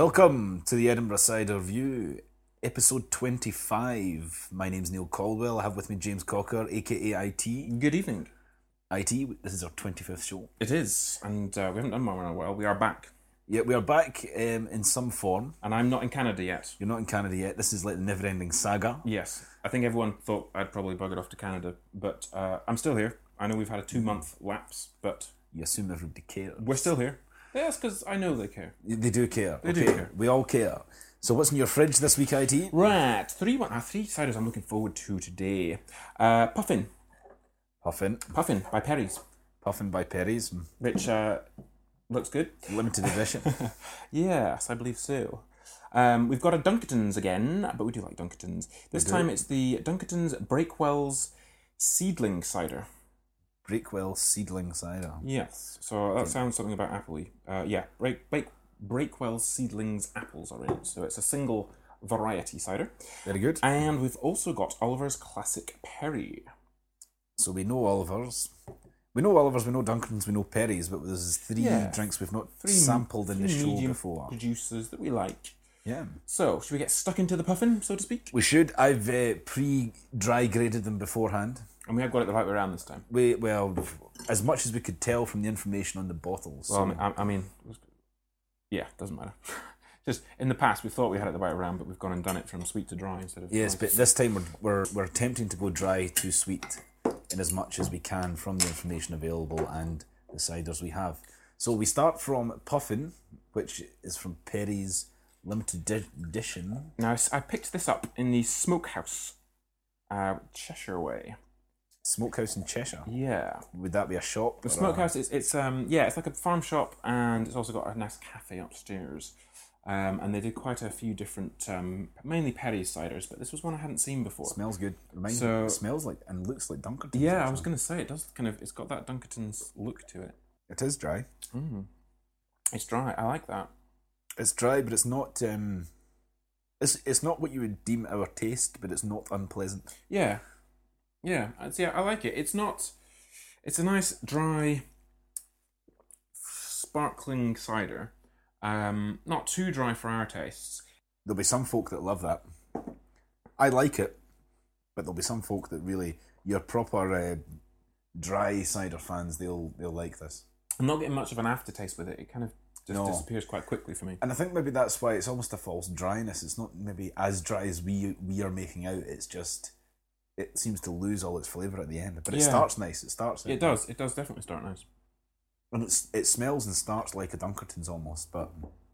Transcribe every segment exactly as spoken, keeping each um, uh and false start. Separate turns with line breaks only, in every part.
Welcome to the Edinburgh Cider Review, episode twenty-five. My name's Neil Caldwell. I have with me James Cocker, aka I T.
Good evening.
I T, this is our twenty-fifth show.
It is, and uh, we haven't done one in a while. We are back.
Yeah, we are back um, in some form.
And I'm not in Canada yet.
You're not in Canada yet. This is like the never-ending saga.
Yes. I think everyone thought I'd probably buggered off to Canada, but uh, I'm still here. I know we've had a two-month lapse, but...
You assume everybody cares.
We're still here. Yes, because I know they care.
They do care.
They
okay.
do care.
We all care. So what's in your fridge this week, I T?
Right. Three, one, uh, three ciders I'm looking forward to today. Uh, Puffin.
Puffin.
Puffin by Perry's.
Puffin by Perry's.
Which uh, looks good.
Limited edition.
Yes, I believe so. Um, we've got a Dunkertons again, but we do like Dunkertons. This time it's the Dunkertons Breakwell's Seedling Cider.
Breakwell Seedling Cider.
Yes, so that sounds something about Appley. Uh, yeah, Break, Break, Breakwell's Seedlings apples are in it, so it's a single variety cider.
Very good.
And we've also got Oliver's Classic Perry.
So we know Oliver's. We know Oliver's, we know Dunkertons, we know Perry's, but there's three
Yeah.
drinks we've not
Three,
sampled in
three
the show
medium
before.
producers that we like.
Yeah.
So, should we get stuck into the puffin, so to speak?
We should. I've uh, pre-dry graded them beforehand.
And we have got it the right way around this time.
We well, as much as we could tell from the information on the bottles.
Well,
so-
I, I mean, yeah, doesn't matter. Just in the past, we thought we had it the right way around, but we've gone and done it from sweet to dry instead of.
yes,
dry.
but this time we're, we're we're attempting to go dry to sweet in as much as we can from the information available and the ciders we have. So we start from Puffin, which is from Perry's limited edi- edition.
Now, I s- I picked this up in the Smokehouse, uh, Cheshire Way.
Smokehouse in Cheshire.
Yeah,
Would that be a shop?
the
or a-
Smokehouse is it's um yeah it's like a farm shop, and it's also got a nice cafe upstairs. Um, and they did quite a few different, um, mainly Perry's ciders, but this was one I hadn't seen before.
Smells good. Reminds
So-
me, it smells like and looks like Dunkertons.
Yeah, I
actually.
was going to say it does kind of. It's got that Dunkertons look to it.
It is dry.
Mm. It's dry. I like that.
It's dry, but it's not. Um, it's it's not what you would deem our taste, but it's not unpleasant.
Yeah, yeah. It's, yeah, I like it. It's not. It's a nice dry, sparkling cider. Um, not too dry for our tastes.
There'll be some folk that love that. I like it, but there'll be some folk that really your proper uh, dry cider fans. They'll they'll like this.
I'm not getting much of an aftertaste with it. It kind of just
No.
disappears quite quickly for me.
And I think maybe that's why it's almost a false dryness. It's not maybe as dry as we we are making out. It's just it seems to lose all its flavour at the end. But it
Yeah.
starts nice. It starts.
It does. It does definitely start nice.
And it's, it smells and starts like a Dunkertons almost, but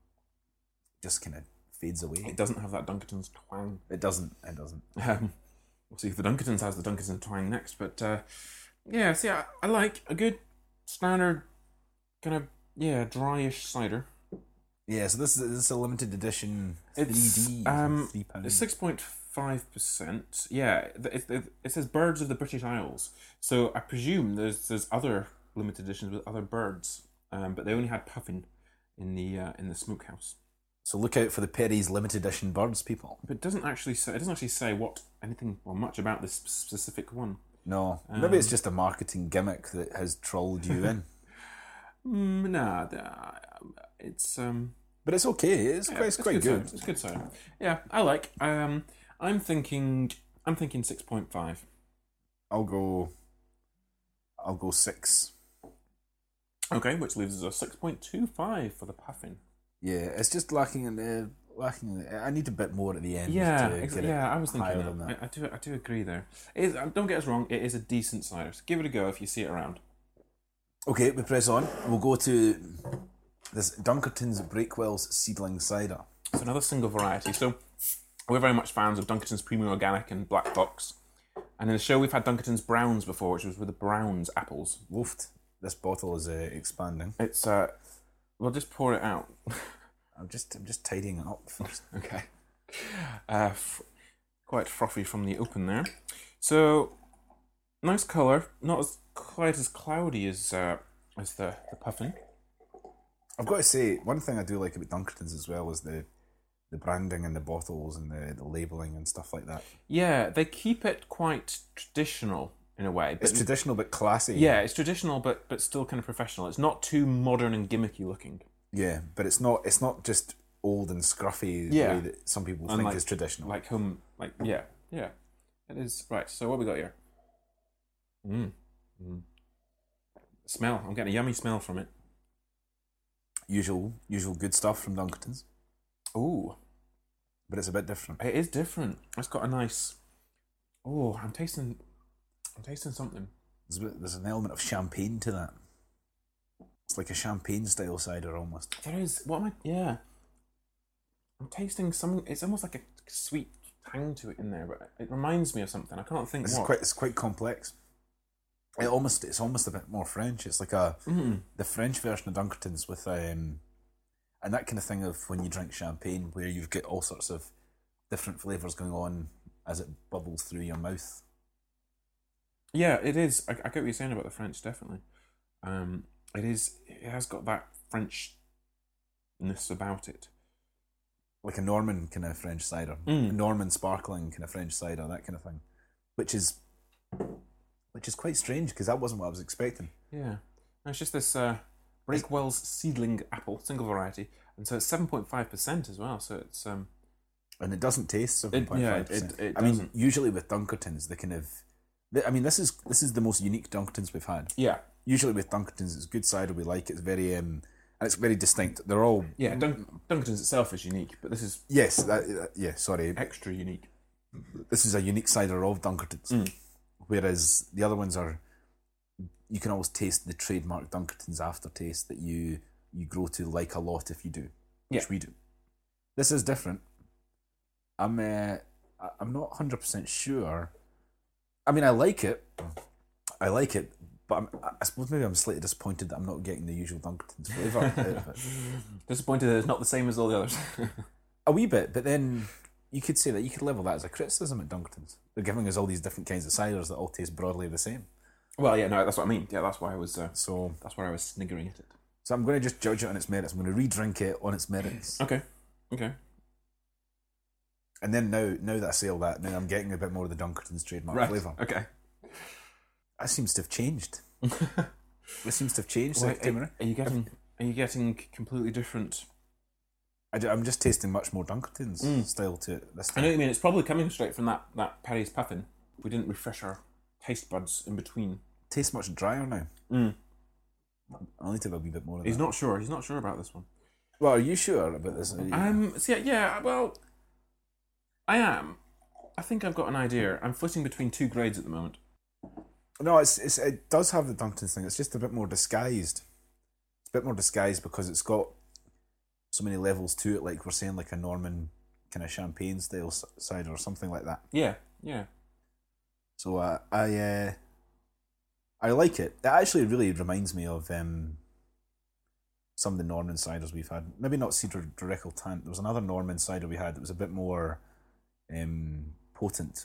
just kind of fades away.
It doesn't have that Dunkertons twang.
It doesn't. It doesn't.
Um, we'll see if the Dunkertons has the Dunkertons twang next. But uh, yeah, see, I, I like a good standard kind of yeah dryish cider.
Yeah, so this is, this is a limited edition
It's,
three D,
um,
three pound.
It's six point five percent. Yeah, it, it, it says birds of the British Isles. So I presume there's there's other limited editions with other birds, um, but they only had puffin in the uh, in the Smokehouse.
So look out for the Perry's limited edition birds, people.
But it doesn't actually say it doesn't actually say what anything or much about this specific one.
No, maybe it's
Um,
just a marketing gimmick that has trolled you in.
Mm, nah, uh, it's um.
But it's okay. It's
Yeah,
quite, it's quite good.
cider. It's good cider. Yeah, I like. Um, I'm thinking. I'm thinking six point five.
I'll go. I'll go six.
Okay, which leaves us a six point two five for the puffin.
Yeah, it's just lacking in the lacking. In the, I need a bit more at the end.
Yeah,
to
ex-
get it
yeah. I was thinking
higher
that.
than that.
I, I do. I do agree there. It is, don't get us wrong. It is a decent cider. So give it a go if you see it around.
Okay, we press on. We'll go to this Dunkertons Breakwell's Seedling Cider.
It's another single variety. So we're very much fans of Dunkertons Premium Organic and Black Box. And in the show we've had Dunkertons Browns before, which was with the Browns apples.
Woofed. This bottle is uh, expanding.
It's uh, we'll just pour it out.
I'm just I'm just tidying it up first.
Okay. Uh, f- quite frothy from the open there. So, nice colour. Not as quite as cloudy as uh, as the, the puffin.
I've got to say, one thing I do like about Dunkertons as well is the the branding and the bottles and the, the labelling and stuff like that.
Yeah, they keep it quite traditional in a way. But
It's traditional but classy.
yeah, it's traditional but but still kind of professional. It's not too modern and gimmicky looking.
Yeah, but it's not it's not just old and scruffy
Yeah.
way that some people
And
think
like-
is traditional.
Like home, like yeah, yeah, it is right. So what we got here? Mm. Mm. Smell. I'm getting a yummy smell from it.
Usual, usual good stuff from Dunkertons,
Ooh,
but it's a bit different.
it is different. It's got a nice. Oh, I'm tasting. I'm tasting something.
There's, a bit, there's an element of champagne to that. It's like a champagne style cider almost.
There is. What am I? Yeah. I'm tasting something. It's almost like a sweet tang to it in there, but it reminds me of something. I can't think
It's
what.
quite, it's quite complex. It almost, it's almost a bit more French. It's like a
Mm.
the French version of Dunkertons with um, and that kind of thing of when you drink champagne, where you've got all sorts of different flavors going on as it bubbles through your mouth.
Yeah, it is. I, I get what you're saying about the French. Definitely. Um, it is. It has got that Frenchness about it.
Like a Norman kind of French cider,
Mm.
a Norman sparkling kind of French cider, that kind of thing, which is which is quite strange because that wasn't what I was expecting.
Yeah. And it's just this uh, Breakwell's seedling apple, single variety, and so it's seven point five percent as well. So it's um,
And it doesn't taste seven point
yeah,
five percent.
it- it
I mean,
doesn't.
usually with Dunkertons, the kind of, the, I mean, this is this is the most unique Dunkertons we've had.
yeah,
Usually with Dunkertons, it's good cider we like. It's very um, and it's very distinct. They're all
yeah. Dun- Dunkerton's itself is unique, but this is
yes, that, that- yeah. Sorry,
extra unique.
this is a unique cider of Dunkertons,
Mm.
whereas the other ones are, you can always taste the trademark Dunkertons aftertaste that you you grow to like a lot if you do, which
Yeah.
we do. This is different. I'm uh, I- I'm not one hundred percent sure. I mean, I like it. I like it, but I'm, I suppose maybe I'm slightly disappointed that I'm not getting the usual Dunkertons flavour out of it.
Disappointed that it's not the same as all the others.
A wee bit, but then you could say that you could level that as a criticism at Dunkertons. They're giving us all these different kinds of ciders that all taste broadly the same.
Well, yeah, no, that's what I mean. Yeah, that's why I was. Uh,
So,
that's why I was sniggering at it.
so I'm going to just judge it on its merits. I'm going to re-drink it on its merits,
Okay, okay.
and then now, now that I say all that, now I'm getting a bit more of the Dunkertons trademark
Right.
flavour.
Okay.
That seems to have changed. It seems to have changed.
Well,
Well, Tim,
are, are you getting? Are you getting completely different?
I, am just tasting much more Dunkertons
Mm.
style to it this
I
time.
know what you mean. It's probably coming straight from that that Perry's Puffin. We didn't refresh our taste buds in between.
Tastes much drier now.
Mm.
I'll need to have a wee bit more of
He's
that.
not sure. He's not sure about this one.
Well, are you sure about this? Are you-
Um. So yeah, yeah. Well, I am. I think I've got an idea. I'm flitting between two grades at the moment.
No, it's, it's it does have the Dunkertons thing. It's just a bit more disguised. It's a bit more disguised because it's got so many levels to it. Like we're saying, like a Norman kind of champagne style s- cider or something like that.
Yeah, yeah.
So uh, I uh, I like it. It actually really reminds me of um, some of the Norman ciders we've had. Maybe not Cedar Direceltant. There was another Norman cider we had that was a bit more um, potent.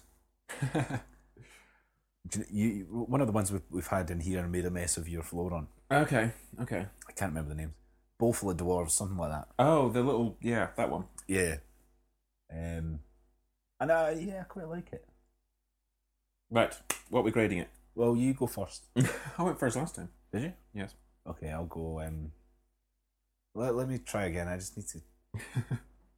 Do You, you, one of the ones we've, we've had in here made a mess of your floor on.
Okay, okay.
I can't remember the names. Bowlful of Dwarves, something like that.
Oh, the little yeah, that one.
Yeah. Um, and uh, yeah, I quite like it.
Right. What are we grading it?
Well, you go first.
I went first last time.
Did you?
Yes.
Okay, I'll go. Um, let, let me try again. I just need to.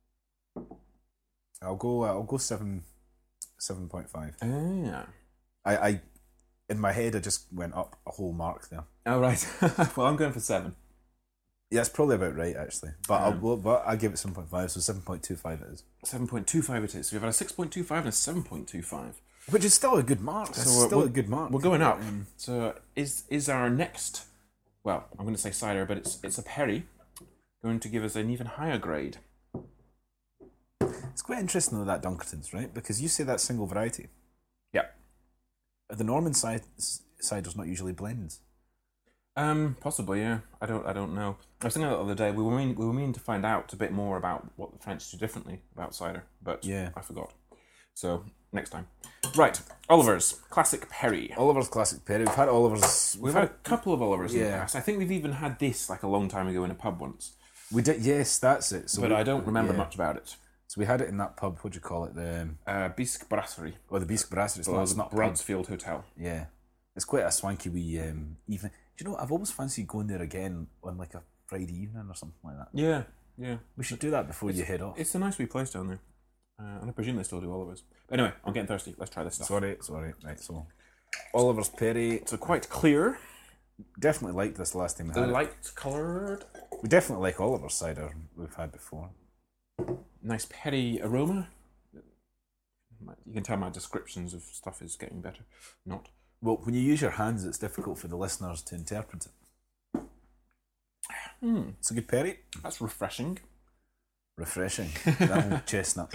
I'll go. Uh, I'll go seven, seven point five.
Oh, yeah.
I, I, in my head, I just went up a whole mark there.
Oh, right. Well, I'm going for seven.
Yeah, it's probably about right actually. But I'll,
Um,
well, but I give it seven point five, so seven point two five it is.
seven point two five it is. So we've had a six point two five and a seven point two five.
Which is still a good mark. That's
So we're-
still
we're-
a good mark.
We're going up.
Um,
So is is our next, well, I'm going to say cider, but it's it's a Perry, going to give us an even higher grade.
It's quite interesting though, that Dunkertons, right? Because you say that's single variety.
Yeah.
The Norman side cider's not usually blends.
Um, possibly, yeah. I don't, I don't know. I was thinking the other day. We were mean, we were meaning to find out a bit more about what the French do differently about cider, but
Yeah.
I forgot. So next time. Right, Oliver's classic Perry.
Oliver's Classic Perry. We've had Oliver's.
We've had a couple of Olivers in the
Yeah.
past. I think we've even had this like a long time ago in a pub once,
We did. Yes, that's it. So
but
we,
I don't remember
yeah.
much about it.
So we had it in that pub. What do you call it? The um,
Uh, Bisque Brasserie,
or the Bisque Brasserie. It's
or
not. It's
the
not a pub.
Broadsfield Hotel.
Yeah, it's quite a swanky wee um, evening. Do you know? I've always fancied going there again on like a Friday evening or something like that.
Yeah, Yeah.
We should do that before you head off.
It's a nice wee place down there. Uh, and I presume they still do Oliver's. But anyway, I'm getting thirsty. Let's try this stuff.
Sorry, sorry. Right, so Oliver's Perry.
So quite clear.
Definitely liked this last time we had it.
Light coloured.
We definitely like Oliver's cider we've had before.
Nice perry aroma. You can tell my descriptions of stuff is getting better. Not.
Well, when you use your hands, it's difficult for the listeners to interpret it.
Mm.
It's a good perry.
That's refreshing.
Refreshing. That old chestnut.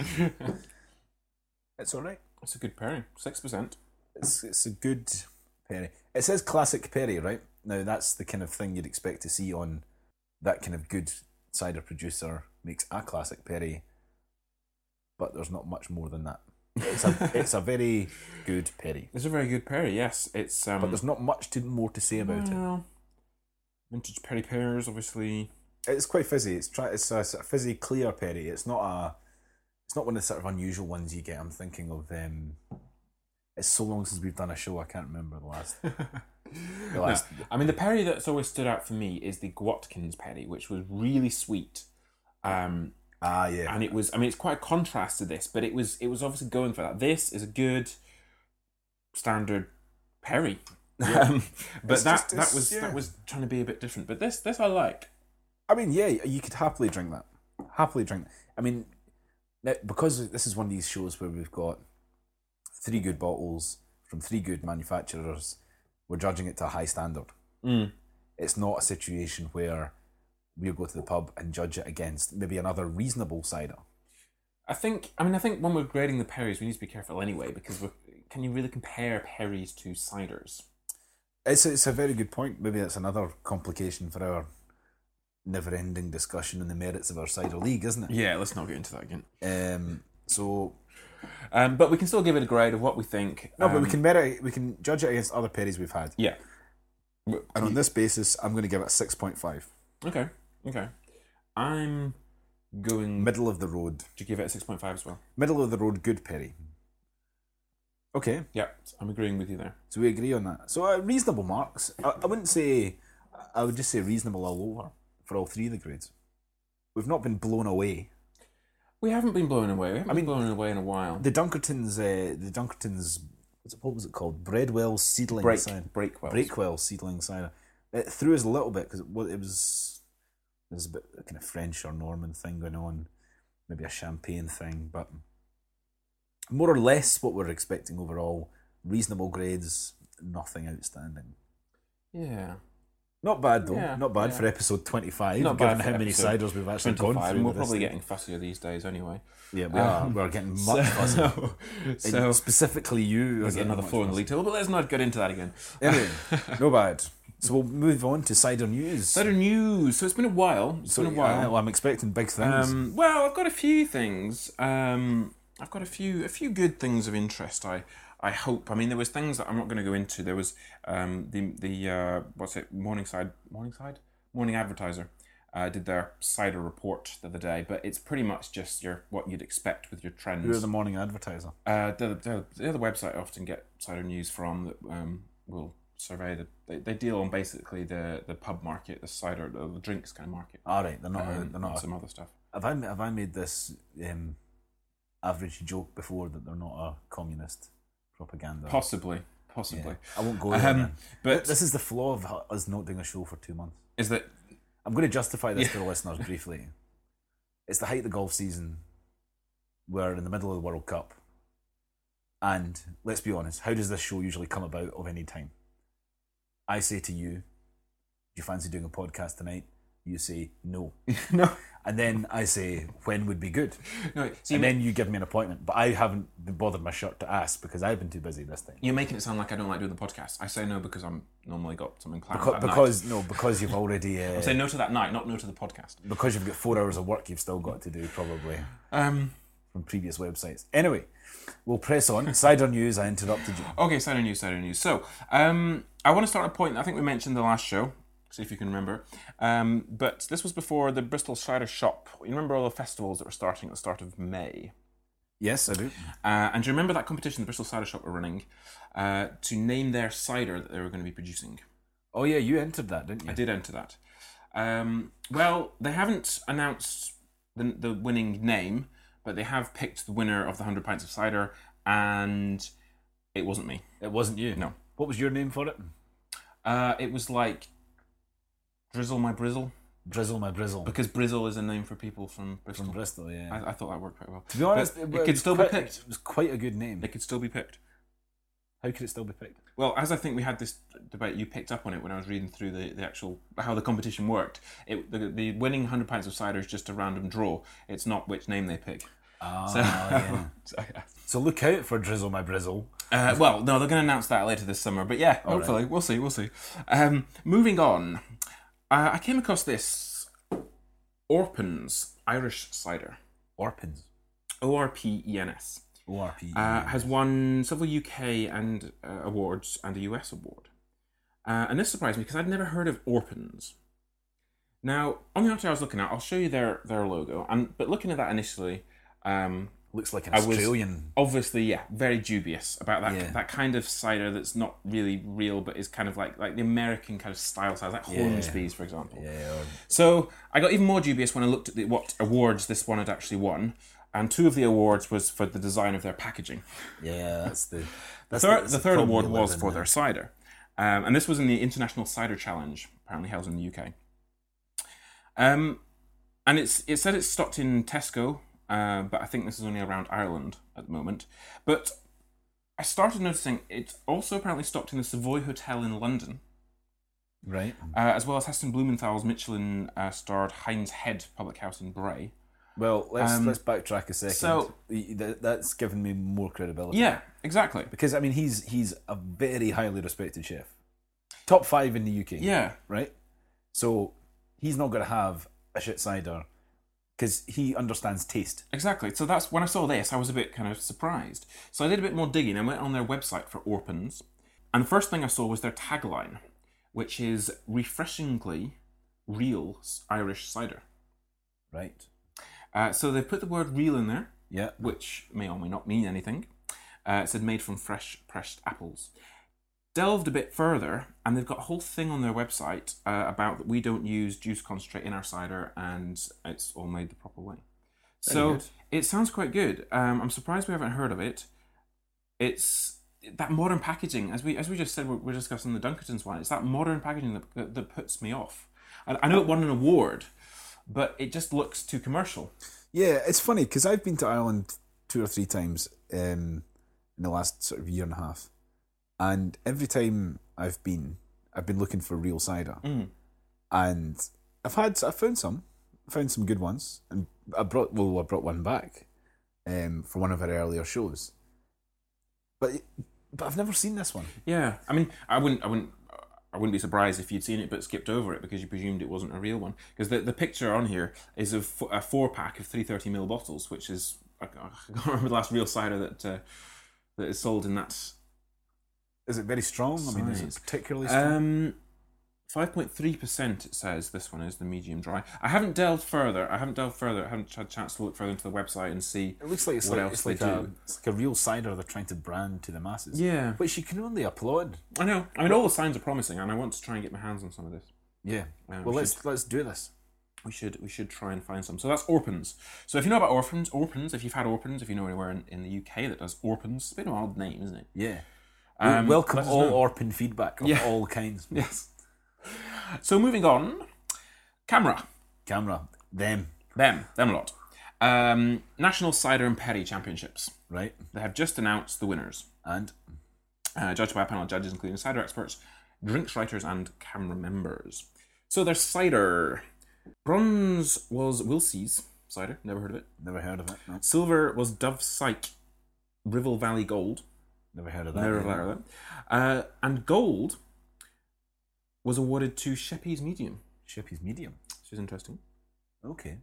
It's all right.
It's a good perry. six percent.
It's it's a good perry. It says classic perry, right? Now, that's the kind of thing you'd expect to see on that kind of good cider producer makes a classic perry, but there's not much more than that. It's a it's a very good perry.
It's a very good perry, yes. It's um,
But there's not much to, more to say about
well, it. Vintage perry pears, obviously.
It's quite fizzy. It's try, It's a sort of fizzy, clear perry. It's not a. It's not one of the sort of unusual ones you get. I'm thinking of. Um, it's so long since we've done a show. I can't remember the last. the last.
No, I mean, the perry that's always stood out for me is the Watkins perry, which was really sweet. Um,
ah, yeah.
And it was. I mean, it's quite a contrast to this, but it was. It was obviously going for that. This is a good standard perry. Um, but
It's
that
just-
that
it's-
was
yeah.
that was trying to be a bit different. But this this I like.
I mean, yeah, you could happily drink that. Happily drink. I mean, now, because this is one of these shows where we've got three good bottles from three good manufacturers, we're judging it to a high standard.
Mm.
It's not a situation where we'll go to the pub and judge it against maybe another reasonable cider.
I think. I mean, I think when we're grading the perries, we need to be careful anyway, because we're, can you really compare perries to ciders?
It's a, it's a very good point. Maybe that's another complication for our never-ending discussion on the merits of our cider league, isn't it?
Yeah, let's not get into that again.
Um. So
Um, but we can still give it a grade of what we think.
no,
um,
but we can merit. We can judge it against other perries we've had.
Yeah.
And on this basis, I'm going to give it a six point five.
Okay. Okay. I'm going
Middle of the road.
to give it a six point five as well.
Middle of the road, good perry. Okay,
Yeah, I'm agreeing with you there.
so we agree on that. So uh, reasonable marks. I, I wouldn't say. I would just say reasonable all over for all three of the grades. We've not been blown away.
We haven't been blown away. We haven't
I mean,
been blown away in a while.
The Dunkertons, uh, the Dunkertons, what's it, what was it called? Breadwell seedling
Break,
cider.
Breakwells.
Breakwell seedling cider. It threw us a little bit because it was, it was there was a bit of kind of French or Norman thing going on, maybe a champagne thing, but more or less what we're expecting overall. Reasonable grades, nothing outstanding.
Yeah.
Not bad though.
Yeah,
Not bad
yeah.
for episode twenty-five.
Not
given
bad
how
for
many
episode
ciders we've actually gone
twenty-five,
through.
and we're
with this
probably
thing.
getting fussier these days anyway.
Yeah, we are.
Um,
We're getting much fussier.
So,
And
so
specifically, you
there's
are getting
another
much
floor in the
fussier.
league table, but let's not get into that again.
Anyway, no bad. So we'll move on to cider news.
Cider news. So it's been a while. It's
So
been a while.
yeah, well, I'm expecting big things.
Um, well, I've got a few things. Um, I've got a few a few good things of interest. I I hope. I mean, there was things that I'm not going to go into. There was um, the the uh, what's it? Morningside Morningside Morning Advertiser uh, did their cider report the other day, but it's pretty much just your what you'd expect with your trends.
You're the morning advertiser.
Uh, the, the, the other website I often get cider news from that um, will survey the. They, they deal on basically the, the pub market, the cider, the, the drinks kind of market.
All right, they're not.
um,
they're not.
and
A,
some other stuff.
have I have I made this um, average joke before that they're not a communist propaganda?
Possibly, possibly.
Yeah, I won't go there.
Um,
then.
but
This is the flaw of us not doing a show for two months.
is that
I'm going to justify this to the listeners briefly. It's the height of the golf season. We're in the middle of the World Cup. And let's be honest, how does this show usually come about of any time? I say to you, do you fancy doing a podcast tonight? You say no.
no?
And then I say, when would be good?
No, see,
And then you give me an appointment. But I haven't been bothered my shirt to ask because I've been too busy this time.
you're making it sound like I don't like doing the podcast. I say no because I'm normally got something planned.
Because,
that night.
because no, because you've already uh,
I say no to that night, not no to the podcast.
because you've got four hours of work you've still got to do probably.
Um.
From previous websites. Anyway, we'll press on. Cider news, I interrupted you.
Okay, cider news, cider news. So, um, I want to start a point I think we mentioned the last show. See if you can remember. Um, but this was before the Bristol Cider Shop. You remember all the festivals that were starting at the start of May?
Yes, I do.
Uh, and do you remember that competition the Bristol Cider Shop were running uh, to name their cider that they were going to be producing?
Oh yeah, you entered that, didn't you?
I did enter that. Um, well, they haven't announced the the winning name, but they have picked the winner of the hundred pints of cider, and it wasn't me.
It wasn't you.
No.
What was your name for it?
Uh, it was like Drizzle My Brizzle,
Drizzle My Brizzle.
because Brizzle is a name for people from Bristol.
From Bristol, yeah.
I, I thought that worked quite well.
To be honest,
But
it,
it
it
could
was
still
quite,
be picked.
It was quite a good name.
It could still be picked.
How could it still be picked?
Well, as I think we had this debate, you picked up on it when I was reading through the, the actual how the competition worked. It the, the winning hundred pints of cider is just a random draw. It's not which name they pick.
Ah,
So,
yeah.
so, yeah.
So look out for Drizzle My Brizzle.
Uh, well, no, they're going to announce that later this summer. But yeah,
All
hopefully,
right.
we'll see, we'll see. Um, moving on, uh, I came across this Orpens Irish cider.
Orpens.
O R P E N S.
O R P.
Uh, has won several U K and uh, awards and a U S award. Uh, and this surprised me because I'd never heard of Orpens. Now, on the article I was looking at, I'll show you their, their logo. And but looking at that initially, um,
Looks like an
I was-
Australian.
obviously, yeah, very dubious about that
Yeah.
that kind of cider that's not really real, but is kind of like like the American kind of style cider, like
Yeah.
Hornsby's, for example.
Yeah. Or,
So I got even more dubious when I looked at the, what awards this one had actually won. And two of the awards was for the design of their packaging.
yeah, that's the.
The
That's
third,
that's
the third
problem
award
we live
was
in
for
now.
their cider. Um, and this was in the International Cider Challenge, apparently held in the U K. Um, and it's it said it's stocked in Tesco, uh, but I think this is only around Ireland at the moment. But I started noticing it's also apparently stocked in the Savoy Hotel in London,
Right.
uh, as well as Heston Blumenthal's Michelin-starred Heinz Head Public House in Bray.
Well, let's
Um,
let's backtrack a second.
so-
Y- that, that's given me more credibility.
Yeah, exactly.
Because I mean, he's he's a very highly respected chef, top five in the U K.
Yeah,
Right. So he's not going to have a shit cider because he understands taste.
exactly. So that's when I saw this, I was a bit kind of surprised. So I did a bit more digging. I went on their website for Orpens, and the first thing I saw was their tagline, which is refreshingly real Irish cider.
Right.
Uh, so they put the word real in there,
Yeah.
which may or may not mean anything. Uh, it said made from fresh pressed apples. Delved a bit further, and they've got a whole thing on their website uh, about that we don't use juice concentrate in our cider, and it's all made the proper way.
Very
So
good.
it sounds quite good. Um, I'm surprised we haven't heard of it. It's that modern packaging, as we as we just said, we're, we're discussing the Dunkertons one. It's that modern packaging that that, that puts me off. I, I know it won an award, but it just looks too commercial.
Yeah, it's funny because I've been to Ireland two or three times um, in the last sort of year and a half, and every time I've been, I've been looking for real cider,
Mm.
and I've had, I found some, I found some good ones, and I brought, well, I brought one back um, for one of our earlier shows, but but I've never seen this one.
Yeah, I mean, I wouldn't, I wouldn't, I wouldn't be surprised if you'd seen it but skipped over it because you presumed it wasn't a real one. Because the, the picture on here is of f- a four pack of three thirty ml bottles, which is I can't remember the last real cider that uh, that is sold in that.
Is it very strong? I mean, is
Size.
it particularly strong?
Um, five point three percent. It says this one is the medium dry. I haven't delved further. I haven't delved further. I haven't had a chance to look further into the website and see.
It looks like it's
what
like
else
it's
they
like a
do.
it's like a real cider they're trying to brand to the masses.
Yeah,
Which you can only applaud.
I know. I mean, all the signs are promising, and I want to try and get my hands on some of this.
Yeah.
Um,
Well,
we
let's let's do this.
We should we should try and find some. So that's Orpens. So if you know about Orpens, Orpens, if you've had Orpens, if you know anywhere in, in the U K that does Orpens, it's a bit of an odd name, isn't it?
Yeah.
Um,
We welcome
let us
all
know.
Orpin feedback of
Yeah.
all kinds.
Yes. So moving on, Camera,
Camera, them,
them, them a lot. Um, National Cider and Perry Championships.
right?
They have just announced the winners,
And
uh, judged by a panel of judges including cider experts, drinks writers, and camera members. So their cider. Bronze was Wilsey's cider, never heard of it.
never heard of it. No,
Silver was Dove Syke Rivel Valley Gold.
never heard of that.
Never
yeah.
heard of that. Uh, and gold was awarded to Sheppey's Medium,
Shippy's medium.
which is interesting.
Okay.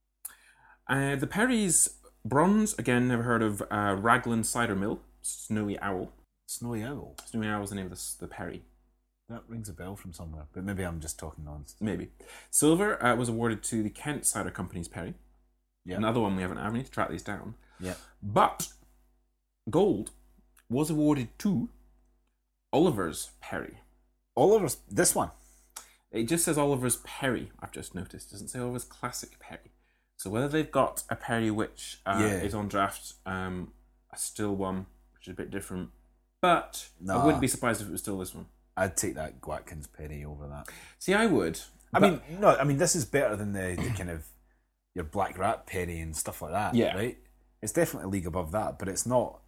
Uh, the Perry's bronze, again, never heard of uh, Raglan Cider Mill, Snowy Owl.
Snowy Owl.
Snowy Owl is the name of the, the Perry,
That rings a bell from somewhere, but maybe I'm just talking nonsense.
maybe. Silver uh, was awarded to the Kent Cider Company's Perry.
Yeah.
Another one we haven't, I need to track these down.
Yeah.
But gold was awarded to Oliver's Perry.
Oliver's this one.
It just says Oliver's Perry, I've just noticed. It doesn't say Oliver's Classic Perry. So whether they've got a Perry which uh,
Yeah.
is on draft, um, a still one, which is a bit different. But I
Nah.
wouldn't be surprised if it was still this one.
I'd take that Watkins Perry over that.
See, I would.
I
but-
mean, no, I mean this is better than the, the kind of your Black Rat Perry and stuff like that.
Yeah.
Right. It's definitely a league above that, but it's not.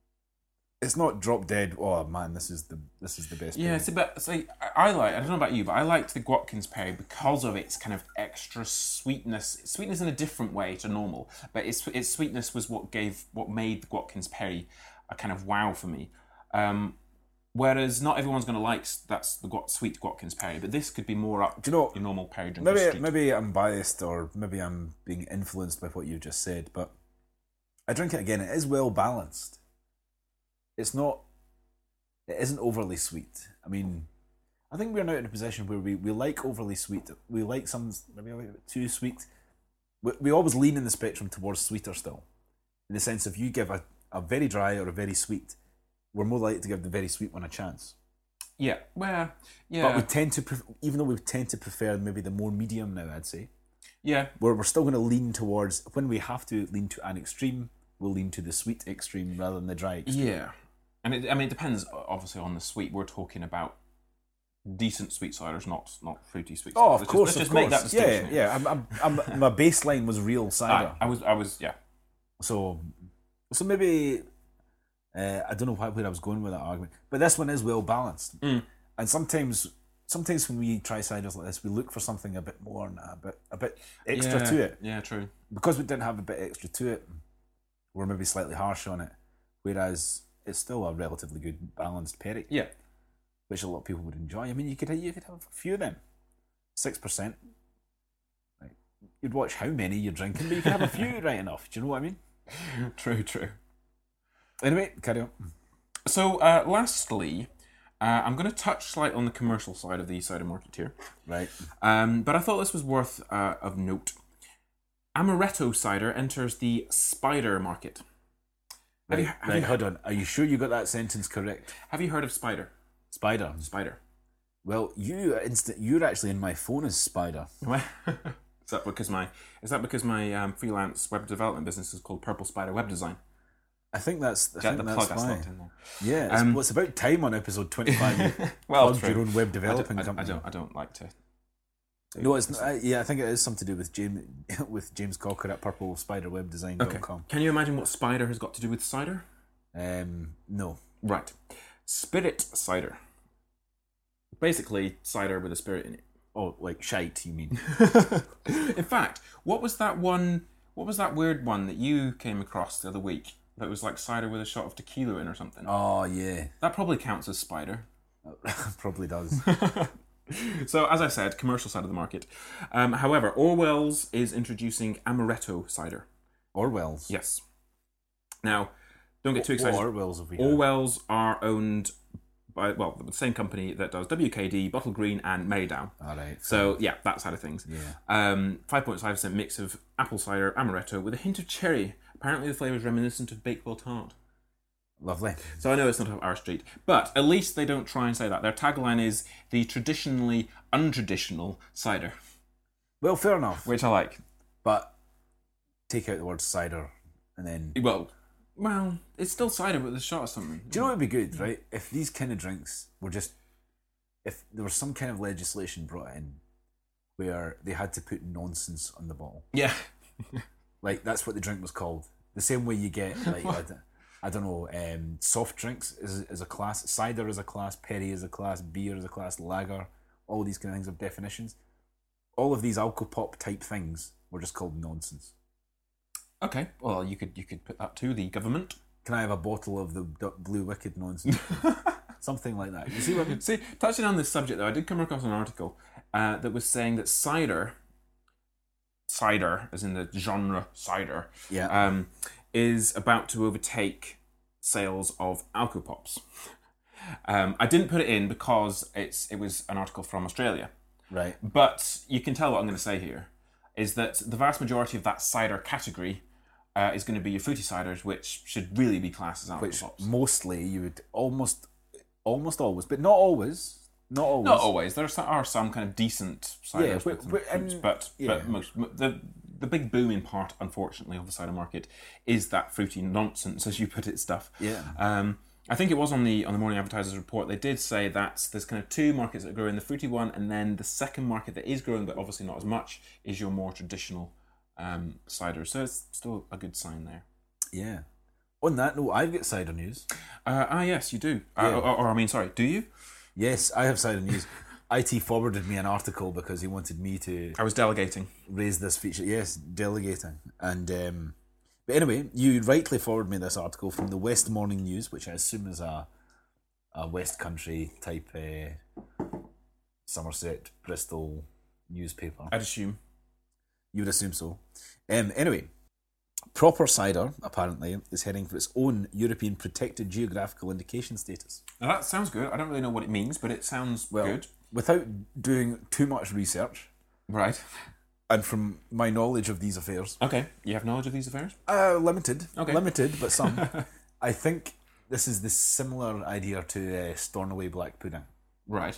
It's not drop dead. Oh man, this is the this is the best.
Yeah,
Perry.
it's about. So I I like. I don't know about you, but I liked the Watkins Perry because of its kind of extra sweetness. Sweetness in a different way to normal, but its its sweetness was what gave what made the Watkins Perry a kind of wow for me. Um, whereas not everyone's going to like that's the Wat- sweet Watkins Perry, but this could be more up
Do you know-
your normal Perry drink.
Maybe maybe I'm biased or maybe I'm being influenced by what you've just said, but I drink it again. It is well balanced. It's not. It isn't overly sweet. I mean, I think we're now in a position where we, we like overly sweet. We like some maybe a little bit too sweet. We, we always lean in the spectrum towards sweeter still, in the sense if you give a, a very dry or a very sweet, we're more likely to give the very sweet one a chance.
Yeah, well, yeah,
But we tend to, pref- even though we tend to prefer maybe the more medium now, I'd say.
yeah,
Where we're still going to lean towards, when we have to lean to an extreme, we'll lean to the sweet extreme rather than the dry extreme.
yeah. And it, I mean, it depends obviously on the sweet. We're talking about decent sweet ciders, not not fruity sweet.
Oh,
ciders.
of
Let's
course,
just, let's
of
just make that
course.
distinction.
Yeah, yeah. I'm, I'm, I'm, my baseline was real cider.
I, I was, I was, yeah.
So, so maybe, uh, I don't know why, where I was going with that argument, but this one is well balanced.
Mm.
And sometimes, sometimes when we try ciders like this, we look for something a bit more and a bit, a bit extra
yeah,
to it.
Yeah, true.
Because we didn't have a bit extra to it, we're maybe slightly harsh on it. Whereas it's still a relatively good balanced Perry,
Yeah,
which a lot of people would enjoy. I mean, you could you could have a few of them, six percent. Right. You'd watch how many you're drinking, but you can have a few right enough. Do you know what I mean?
true, true.
Anyway, carry on.
So, uh, lastly, uh, I'm going to touch slightly on the commercial side of the cider market here.
Right.
Um, but I thought this was worth uh, of note. Amaretto cider enters the spider market. Have,
Right,
you, have,
right,
you,
hold on. Are you sure you got that sentence correct?
have you heard of spider?
Spider.
Spider.
Well, you instant. You're actually in my phone as Spider.
is that because my is that because my um, freelance web development business is called Purple Spider Web Design?
I think that's. I
Is that
think
the
that's
plug I
why.
slipped in there?
Yeah. It's,
Um,
well, it's about time on episode twenty-five. You
Well,
plugged
true.
your own web
I don't,
developing
I,
company.
I don't. I don't like to.
No, it's not, uh, yeah. I think it is something to do with James with James Cocker at purple spider web design dot com.
Okay. Can you imagine what spider has got to do with cider?
Um, no.
Right. Spirit cider. Basically, cider with a spirit in it.
Oh, like shite, you mean?
In fact, what was that one? What was that weird one that you came across the other week? That was like cider with a shot of tequila in or something.
Oh, yeah.
That probably counts as spider.
Probably does.
So, as I said, commercial side of the market. Um, however, Orwell's is introducing amaretto cider.
Orwell's.
Yes. Now, don't get too excited.
Orwell's over here.
Orwell's are owned by, well, the same company that does W K D, Bottle Green, and Maydown.
All right.
So, yeah, that side of things.
Yeah.
Um, five point five percent mix of apple cider, amaretto, with a hint of cherry. Apparently, the flavour is reminiscent of Bakewell tart.
Lovely.
So I know it's not up our street, but at least they don't try and say that. Their tagline is the traditionally untraditional cider,
Well, fair enough.
which I like.
But take out the word cider and then.
Well, well, it's still cider with a shot of something.
Do you know what would be good, right? If these kind of drinks were just. If there was some kind of legislation brought in where they had to put nonsense on the bottle.
Yeah.
Like, that's what the drink was called. The same way you get, like, I, don't- I don't know, um, soft drinks is, is a class, cider is a class, Perry is a class, beer is a class, lager, all these kind of things have definitions. All of these alcopop type things were just called nonsense.
Okay. Well, you could you could put that to the government.
Can I have a bottle of the D- Blue Wicked nonsense? Something like that. You see what I mean?
See, touching on this subject though, I did come across an article uh, that was saying that cider, cider, as in the genre cider,
Yeah.
um, is about to overtake sales of alcopops. Um, I didn't put it in because it's it was an article from Australia,
Right.
but you can tell what I'm going to say here is that the vast majority of that cider category uh, is going to be your fruity ciders, which should really be classed as
Which
alcopops.
mostly you would almost, almost always, but not always, Not always.
Not always. There are some, are some kind of decent ciders
Yeah,
with
but-
some
but-
fruits,
and-
but
yeah.
but most the the big booming part, unfortunately, of the cider market is that fruity nonsense, as you put it, stuff.
Yeah.
Um, I think it was on the on the Morning Advertiser's report. They did say that there's kind of two markets that grow in the fruity one, and then the second market that is growing, but obviously not as much, is your more traditional um, cider. So it's still a good sign there.
Yeah. On that note, I've got cider news.
Uh, ah, yes, you do.
Yeah.
Uh, or, or I mean, sorry, do you?
Yes, I have cider news. I T forwarded me an article because he wanted me to
I was delegating.
raise this feature. Yes, delegating. And um, but anyway, you rightly forwarded me this article from the West Morning News, which I assume is a a West Country type uh, Somerset, Bristol newspaper.
I'd assume.
You would assume so. Um, anyway, Proper Cider apparently is heading for its own European Protected Geographical Indication status.
Now, that sounds good. I don't really know what it means, but it sounds
Well,
good.
without doing too much research,
Right.
and from my knowledge of these affairs,
Okay. You have knowledge of these affairs?
uh, limited,
Okay.
limited, but some, I think this is the similar idea to uh, Stornoway Black Pudding.
Right.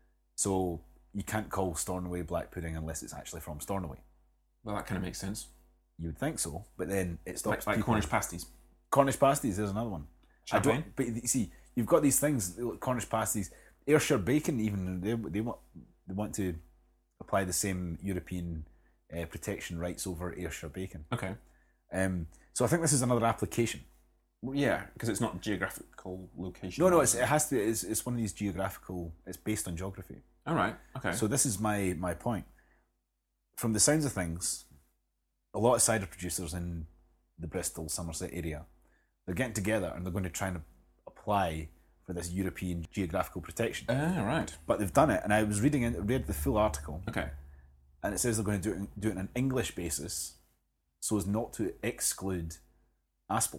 So you can't call Stornoway Black Pudding unless it's actually from Stornoway.
Well, that kind of makes sense.
You would think so, but then it stops
Like, like
people-
Cornish pasties.
Cornish pasties, there's another one. I
Champagne.
don't, but you see, you've got these things, Cornish pasties, Ayrshire bacon. Even they they want they want to apply the same European uh, protection rights over Ayrshire bacon.
Okay.
Um, so I think this is another application.
Well, yeah, because it's not geographical location.
No, no, it's, it has to. It's, it's one of these geographical. It's based on geography.
All right. Okay.
So this is my my point. From the sounds of things, a lot of cider producers in the Bristol, Somerset area, they're getting together and they're going to try and apply for this European geographical protection.
Ah, right.
But they've done it, and I was reading it, read the full article,
Okay.
and it says they're going to do it, do it on an English basis, so as not to exclude Aspel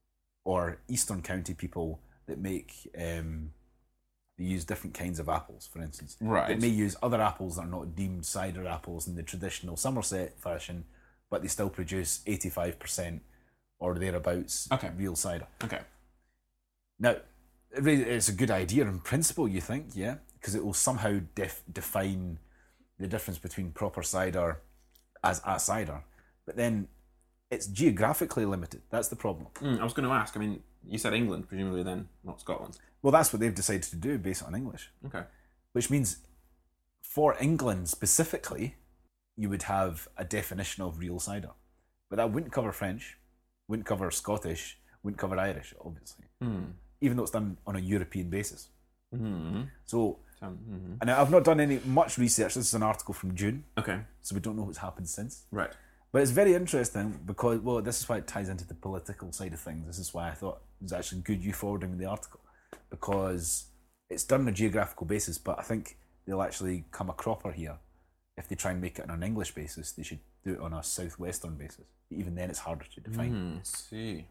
or Eastern County people that make um, they use different kinds of apples, for instance.
Right.
That may use other apples that are not deemed cider apples in the traditional Somerset fashion, but they still produce eighty-five percent or thereabouts
Okay.
real cider.
Okay.
Now, it really- it's a good idea in principle, you think, yeah? Because it will somehow def- define the difference between proper cider as a cider. But then it's geographically limited. That's the problem.
Mm, I was going to ask. I mean, you said England, presumably then not Scotland.
Well, that's what they've decided to do, based on English.
Okay.
Which means for England specifically, you would have a definition of real cider. But that wouldn't cover French, wouldn't cover Scottish, wouldn't cover Irish, obviously.
Hmm.
Even though it's done on a European basis.
Hmm.
So,
Mm-hmm.
and I've not done any much research. This is an article from June,
Okay.
so we don't know what's happened since.
Right.
But it's very interesting because, well, this is why it ties into the political side of things. This is why I thought it was actually good you forwarding the article, because it's done on a geographical basis, but I think they'll actually come a cropper here. If they try and make it on an English basis, they should do it on a southwestern basis. Even then, it's harder to define.
Hmm. See.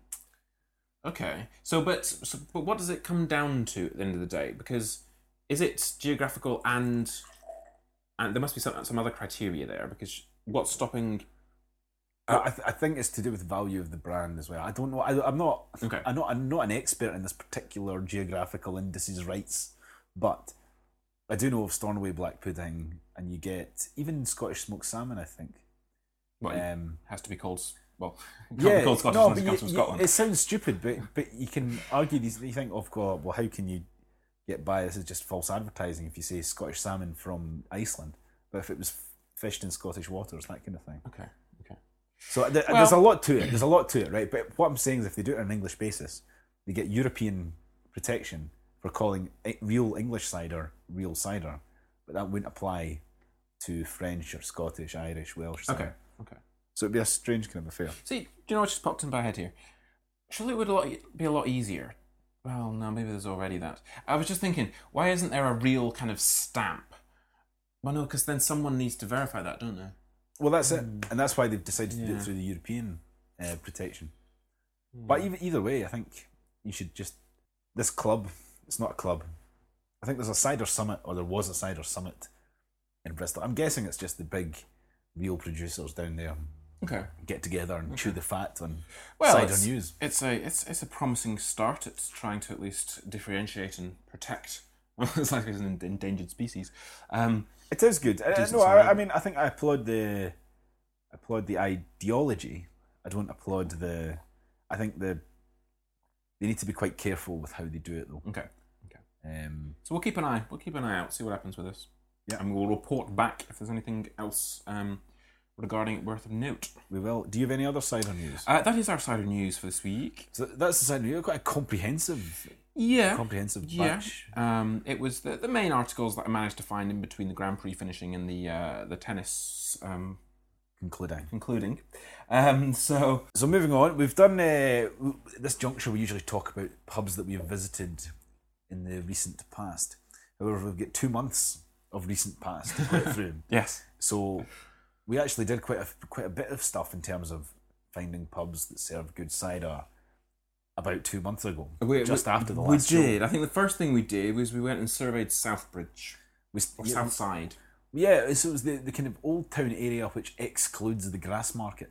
Okay. So, but so, but what does it come down to at the end of the day? Because is it geographical and and there must be some some other criteria there? Because what's stopping?
I, I th- I think it's to do with the value of the brand as well. I don't know. I, I'm not.
Okay.
I'm not. I'm not an expert in this particular geographical indices rights, but I do know of Stornoway Black Pudding, and you get even Scottish smoked salmon. I think.
Well, it
Um,
has to be called. Well, it can't be called Scottish unless it
but
comes
you-
from
you-
Scotland.
it sounds stupid, but but you can argue these. You think, oh God, well, how can you get by? This is just false advertising if you say Scottish salmon from Iceland, but if it was f- fished in Scottish waters, that kind of thing.
Okay. Okay.
So th-
Well-
there's a lot to it. There's a lot to it, right? But what I'm saying is, if they do it on an English basis, they get European protection for calling e- real English cider real cider, but that wouldn't apply to French or Scottish, Irish, Welsh cider.
Okay. Okay.
So it'd be a strange kind of affair.
See, do you know what just popped in my head here? Surely it would a lot, be a lot easier. Well, no, maybe there's already that. I was just thinking, why isn't there a real kind of stamp? Well, no, because then someone needs to verify that, don't they?
Well, that's it, and that's why they've decided to do
Hmm. Yeah.
it through the European uh, protection. But either, either way, I think you should just this club. It's not a club. I think there's a cider summit, or there was a cider summit in Bristol. I'm guessing it's just the big real producers down there
Okay.
get together and chew the fat on
Well,
cider
it's,
news.
it's a it's it's a promising start. It's trying to at least differentiate and protect It's like it's an endangered species. Um,
It is good. Uh,
Decent
no,
cider.
I, I mean, I think I applaud the, I applaud the ideology. I don't applaud the. I think the. They need to be quite careful with how they do it, though.
okay. Okay.
Um,
So we'll keep an eye. We'll keep an eye out. See what happens with this.
Yeah.
And we'll report back if there's anything else um, regarding it worth of note.
we will. Do you have any other cider news?
Uh, that is our cider news for this week.
So that's the cider news. Quite a comprehensive,
Yeah.
comprehensive
Yeah.
batch.
Um, it was the, the main articles that I managed to find in between the Grand Prix finishing and the uh, the tennis um,
Concluding.
concluding. Um, so
So moving on, we've done uh, this juncture. We usually talk about pubs that we have visited in the recent past. However, we've got two months of recent past to get through.
yes,
So we actually did quite a quite a bit of stuff in terms of finding pubs that serve good cider about two months ago,
we,
just
we,
after the
we
last show.
did. I think the first thing we did was we went and surveyed Southbridge
We,
or
yeah,
Southside.
yeah, so it was the, the kind of old town area which excludes the grass market.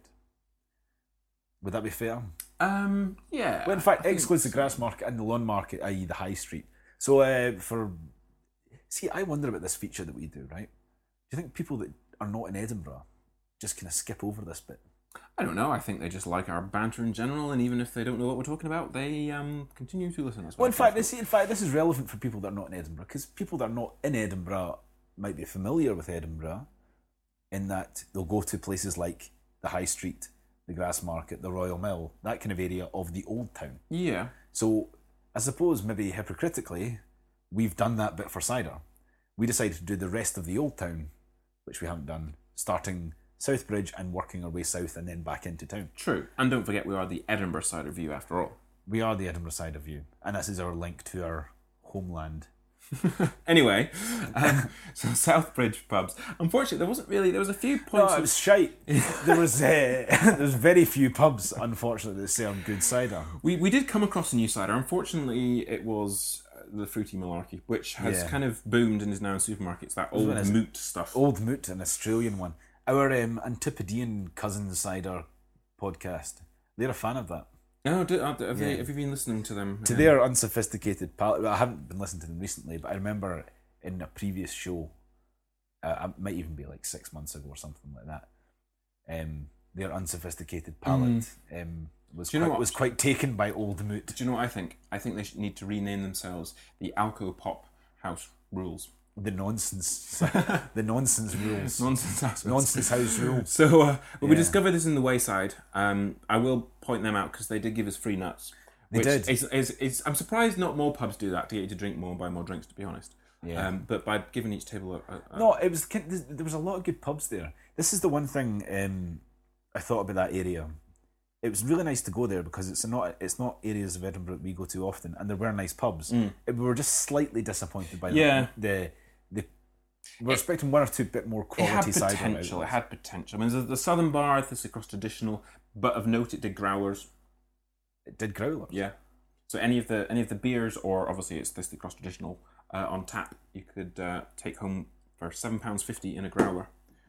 Would that be fair?
Um, yeah.
Well, in fact,
I think
excludes the
so.
grass market and the lawn market, that is the high street. So uh, for... See, I wonder about this feature that we do, right? Do you think people that are not in Edinburgh just kind of skip over this bit?
I don't know. I think they just like our banter in general, and even if they don't know what we're talking about, they um, continue to listen. That's
Well, in
what I
fact,
think.
this, in fact, this is relevant for people that are not in Edinburgh, because people that are not in Edinburgh might be familiar with Edinburgh in that they'll go to places like the High Street, the Grass Market, the Royal Mill, that kind of area of the Old Town.
yeah.
So I suppose maybe hypocritically, we've done that bit for cider. We decided to do the rest of the Old Town, which we haven't done, starting Southbridge and working our way south and then back into town.
True. And don't forget, we are the Edinburgh Cider View after all.
We are the Edinburgh Cider View, and this is our link to our homeland.
Anyway, um, so Southbridge pubs. Unfortunately, there wasn't really. There was a few
No,
points.
it
of-
was shite. There was uh, there's very few pubs, unfortunately, that serve good cider.
we we did come across a new cider. Unfortunately, it was uh, the Fruity Malarkey, which has
Yeah.
kind of boomed and is now in supermarkets. That old
one is-
moot stuff.
Old Moot, an Australian one. Our um, Antipodean Cousin Cider podcast. They're a fan of that.
Oh, do, uh, have, they,
Yeah.
have you been listening to them?
To
Um,
their unsophisticated palate, well, I haven't been listening to them recently, but I remember in a previous show, uh, it might even be like six months ago or something like that. Um, their unsophisticated palate um, was
Do you know
quite,
what?
was quite taken by Old Moot.
Do you know what I think? I think they should need to rename themselves the Alco Pop House Rules.
The nonsense, the nonsense rules,
Nonsense House Rules.
nonsense house rules.
So uh, well, we
Yeah.
discovered this in the Wayside. Um, I will point them out because they did give us free nuts.
They
which
did.
Is, is, is, I'm surprised not more pubs do that to get you to drink more and buy more drinks. To be honest,
Yeah.
Um, but by giving each table a, a, a
No, it was kind of- there was a lot of good pubs there. This is the one thing um, I thought about that area. It was really nice to go there because it's not it's not areas of Edinburgh that we go to often, and there were nice pubs. It- we were just slightly disappointed by
Mm. Yeah.
the the, the we were expecting one or two bit more
it had
quality cider.
potential. It
outlets.
had potential. I mean, the, the Southern Bar, this across traditional, but of note, it did growlers.
It did growler.
Yeah. So any of the any of the beers, or obviously it's this across traditional uh, on tap, you could uh, take home for seven pounds fifty in a growler.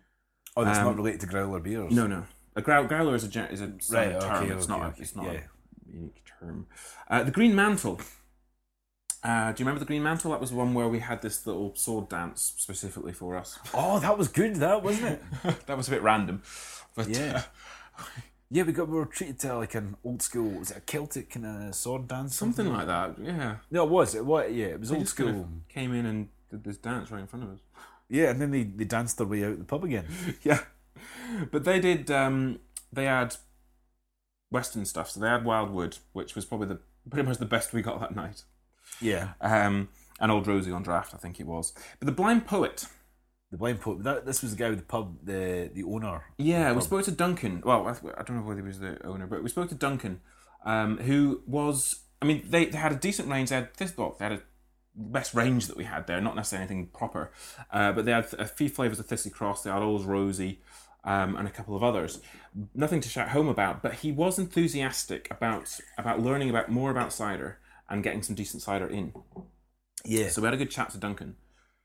Oh, that's
Um,
not related to growler beers.
No, no. A grow, growler is a gen- is a standard
Right,
term.
okay,
it's
okay,
not.
okay,
A, it's not
yeah.
a unique term. Uh, the Green Mantle. Uh, do you remember the Green Mantle? That was the one where we had this little sword dance specifically for us.
Oh, that was good. That wasn't it.
That was a bit random, but
Yeah.
uh,
Yeah, we got we were treated to like an old school. Was it a Celtic kind of sword dance?
something like that. Yeah,
No, it was. It was. Yeah, it was
they
old
just kind
school.
of came in and did this dance right in front of us.
Yeah, and then they, they danced their way out the pub again.
Yeah, but they did. Um, they had Western stuff, so they had Wildwood, which was probably the pretty much the best we got that night.
Yeah.
Um, and Old Rosie on draft, I think it was. But the Blind Poet.
The blind poet. That this was the guy with the pub, the the owner.
Yeah, we
Pub.
spoke to Duncan. Well, I, I don't know whether he was the owner, but we spoke to Duncan, um, who was. I mean, they, they had a decent range. They had this. Well, they had a best range that we had there. Not necessarily anything proper, uh, but they had a few flavors of Thistly Cross. They had Old Rosie, um, and a couple of others. Nothing to shout home about, but he was enthusiastic about about learning about more about cider and getting some decent cider in.
Yeah.
So we had a good chat to Duncan.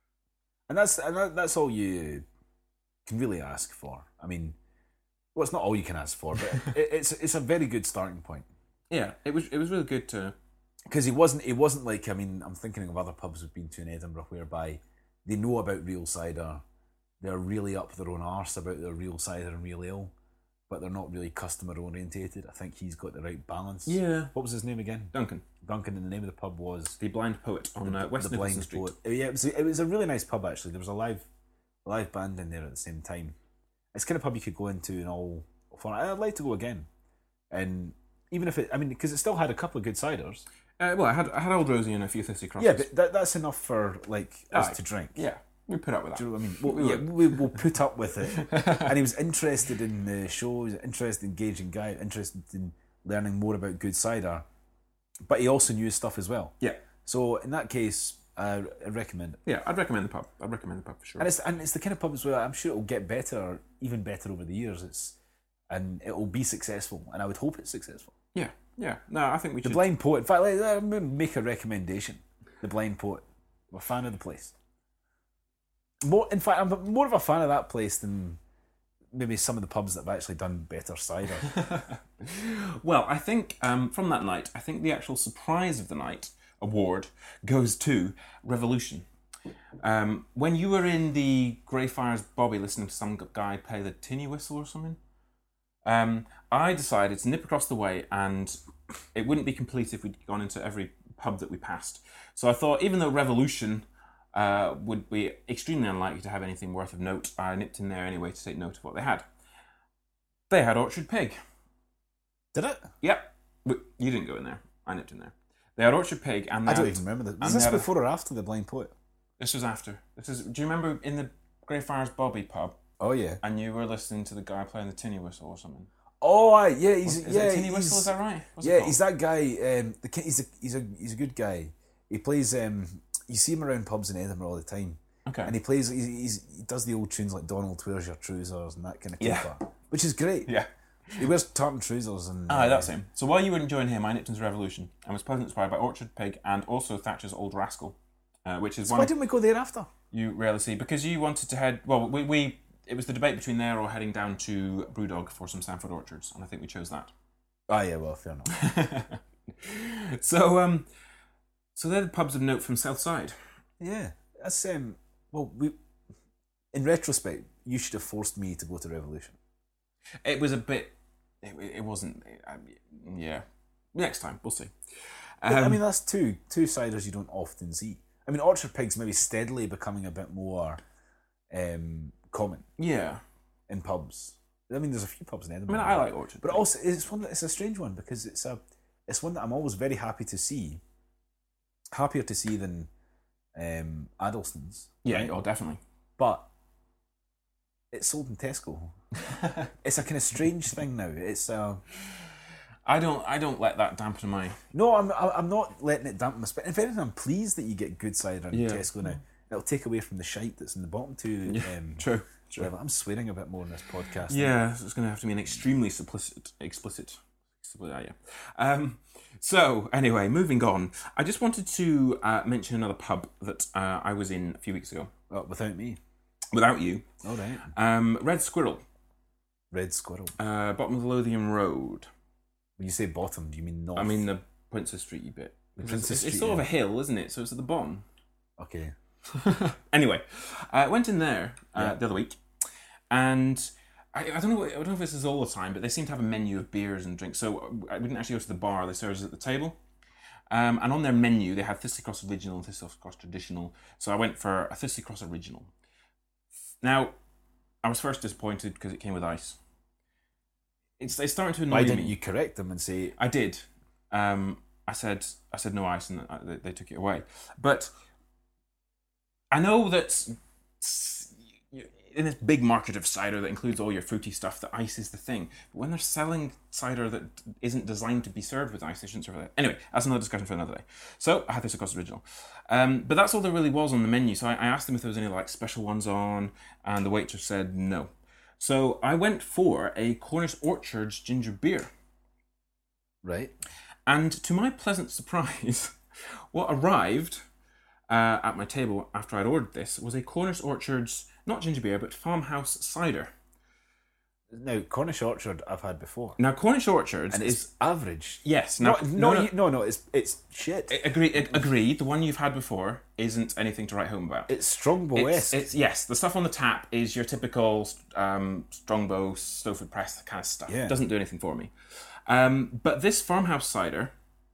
And that's and that, that's all you can really ask for. I mean, well, it's not all you can ask for, but it, it's it's a very good starting point.
Yeah, it was it was really good to
because he wasn't he wasn't like I mean I'm thinking of other pubs we've been to in Edinburgh whereby they know about real cider, they're really up their own arse about their real cider and real ale, but they're not really customer orientated. I think he's got the right balance.
Yeah.
What was his name again?
Duncan.
Duncan, and the name of the pub was
The Blind Poet on uh, West
the
Nicholson
Blind
Street.
Poet. Yeah, it was it was a really nice pub actually. There was a live a live band in there at the same time. It's the kind of pub you could go into and all fun. I'd like to go again, and even if it, I mean, because it still had a couple of good ciders.
Uh, well, I had I had Old Rosie and a few Thirsty Crosses.
Yeah, but that, that's enough for like us
Aye.
to drink.
Yeah, we put up with that.
Do you know what I mean? We'll, yeah, we will put up with it. And he was interested in the show. He was interested in engaging guy, interested in learning more about good cider, but he also knew his stuff as well.
Yeah.
So in that case, uh, I recommend it.
Yeah, I'd recommend the pub. I'd recommend the pub for sure.
And it's and it's the kind of pub as well. I'm sure it'll get better, even better over the years. It's and it'll be successful, and I would hope it's successful.
Yeah, yeah. No, I think we
The
should.
Blind Poet. In fact, like, I'm going to make a recommendation. The Blind Poet. I'm a fan of the place. More, in fact, I'm more of a fan of that place than maybe some of the pubs that have actually done better cider.
Well, I think um, from that night, I think the actual surprise of the night award goes to Revolution. Um, when you were in the Greyfriars Bobby listening to some guy play the tinny whistle or something, um, I decided to nip across the way, and it wouldn't be complete if we'd gone into every pub that we passed. So I thought, even though Revolution uh, would be extremely unlikely to have anything worth of note, I nipped in there anyway to take note of what they had. They had Orchard Pig.
Did it?
Yep. But you didn't go in there. I nipped in there. They had Orchard Pig, and they
I don't
had-
even remember this.
and
Was
they
this
had a-
before or after The Blind Poet?
This was after. This is. Do you remember in the Greyfriars Bobby pub,
Oh, yeah.
and you were listening to the guy playing the tinny whistle or something?
Oh, aye, yeah, he's
Is
yeah,
it a tinny
he's,
whistle? Is that right? What's it
yeah,
called?
he's that guy. Um, the ki- he's a he's a he's a good guy. He plays. Um, you see him around pubs in Edinburgh all the time,
Okay.
and he plays. He's, he's he does the old tunes like Donald, Where's Your Trousers and that kind of
Yeah.
caper, which is great.
Yeah.
He wears tartan trousers and.
Ah,
uh,
that's him. So while you were enjoying him, I nipped into Revolution and was pleasantly inspired by Orchard Pig and also Thatcher's Old Rascal, uh, which is
So
one
why didn't we go there after?
you rarely see because you wanted to head. Well, we, we it was the debate between there or heading down to Brewdog for some Sanford Orchards, and I think we chose that.
Ah, yeah, well, fair enough.
so um, so they're the pubs of note from South Side.
Yeah, that's um. Well, we. In retrospect, you should have forced me to go to Revolution.
It was a bit. It, it wasn't. I, yeah. Next time, we'll see. Um,
I mean, that's two two ciders you don't often see. I mean, Orchard Pig's maybe steadily becoming a bit more um, common
yeah.
in pubs. I mean, there's a few pubs in
I
Edinburgh,
mean, I like Orchard,
but also it's one that it's a strange one because it's a it's one that I'm always very happy to see, happier to see than um, Addleston's.
Yeah.
right?
Oh, definitely.
But it's sold in Tesco. It's a kind of strange thing now. It's uh,
I don't. I don't let that dampen my.
no, I'm I'm not letting it dampen my spirit. In fact, I'm pleased that you get good cider in
Yeah.
Tesco now. It'll take away from the shite that's in the bottom two.
Yeah,
Um,
True. True.
level. I'm swearing a bit more in this podcast.
Yeah, so it's going to have to be an extremely explicit, explicit, explicit yeah. Um, so anyway, moving on. I just wanted to uh, mention another pub that uh, I was in a few weeks ago
Oh, without me.
without you.
All right.
Um, Red Squirrel,
Red Squirrel.
uh, bottom of the Lothian Road.
When you say bottom, do you mean north?
I mean the Princess Street bit.
The
It's-
Princess
it's,
Street,
it's sort of
yeah.
a hill, isn't it? So it's at the bottom.
Okay.
Anyway, I uh, went in there uh,
Yeah.
the other week, and I, I don't know. I don't know if this is all the time, but they seem to have a menu of beers and drinks. So I didn't actually go to the bar; they served us at the table. Um, and on their menu, they had Thistlecross Original and Thistlecross Traditional. So I went for a Thistlecross Original. Now, I was first disappointed because it came with ice. It's it's starting to annoy
Why
me.
didn't you correct them and say,
I did. Um, I said I said no ice, and they, they took it away. But I know that s- in this big market of cider that includes all your fruity stuff, that ice is the thing. But when they're selling cider that isn't designed to be served with ice, they shouldn't serve it. Anyway, that's another discussion for another day. So I had this across original, um, but that's all there really was on the menu. So I, I asked them if there was any like special ones on, and the waitress said no. So I went for a Cornish Orchards ginger beer.
right?
And to my pleasant surprise, what arrived uh, at my table after I'd ordered this was a Cornish Orchards, not ginger beer, but farmhouse cider.
Now, Cornish Orchard I've had before.
Now, Cornish Orchards
And
is
it's average.
yes. Now,
No, no,
no, no,
you- no, no, it's it's shit.
agree, agreed. The one you've had before isn't anything to write home about.
It's Strongbow-esque.
It's, it's yes, the stuff on the tap is your typical um, Strongbow, Stowford Press kind of stuff.
Yeah.
It doesn't do anything for me. Um, but this farmhouse cider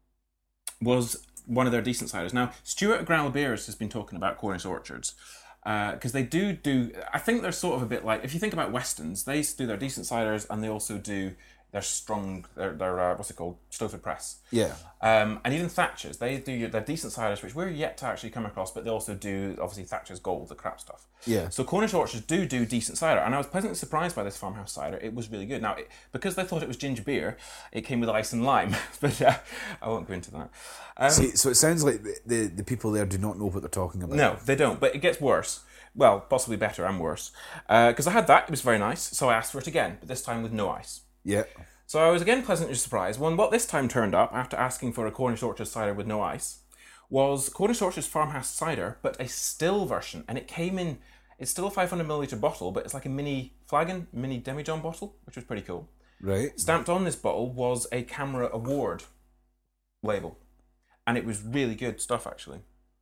was one of their decent ciders. Now, Stuart Growler Beers has been talking about Cornish Orchards because they do do. I think they're sort of a bit like, if you think about Westons, they do their decent ciders and they also do their strong, their, their uh, what's it called, Stowford Press.
yeah.
Um, and even Thatcher's, they do their decent ciders, which we're yet to actually come across, but they also do, obviously, Thatcher's Gold, the crap stuff.
Yeah.
So Cornish Orchards do do decent cider, and I was pleasantly surprised by this farmhouse cider. It was really good. Now, it, because they thought it was ginger beer, it came with ice and lime, but uh, I won't go into that. Um,
See, so it sounds like the, the, the people there do not know what they're talking about.
no, they don't, but it gets worse. Well, possibly better and worse. Because I had that, it was very nice, so I asked for it again, but this time with no ice.
Yeah.
So I was again pleasantly surprised when what this time turned up, after asking for a Cornish Orchard cider with no ice, was Cornish Orchard's farmhouse cider, but a still version. And it came in, it's still a five hundred milliliter bottle, but it's like a mini flagon, mini demijohn bottle, which was pretty cool.
Right.
Stamped on this bottle was a Camera Award label. And it was really good stuff, actually.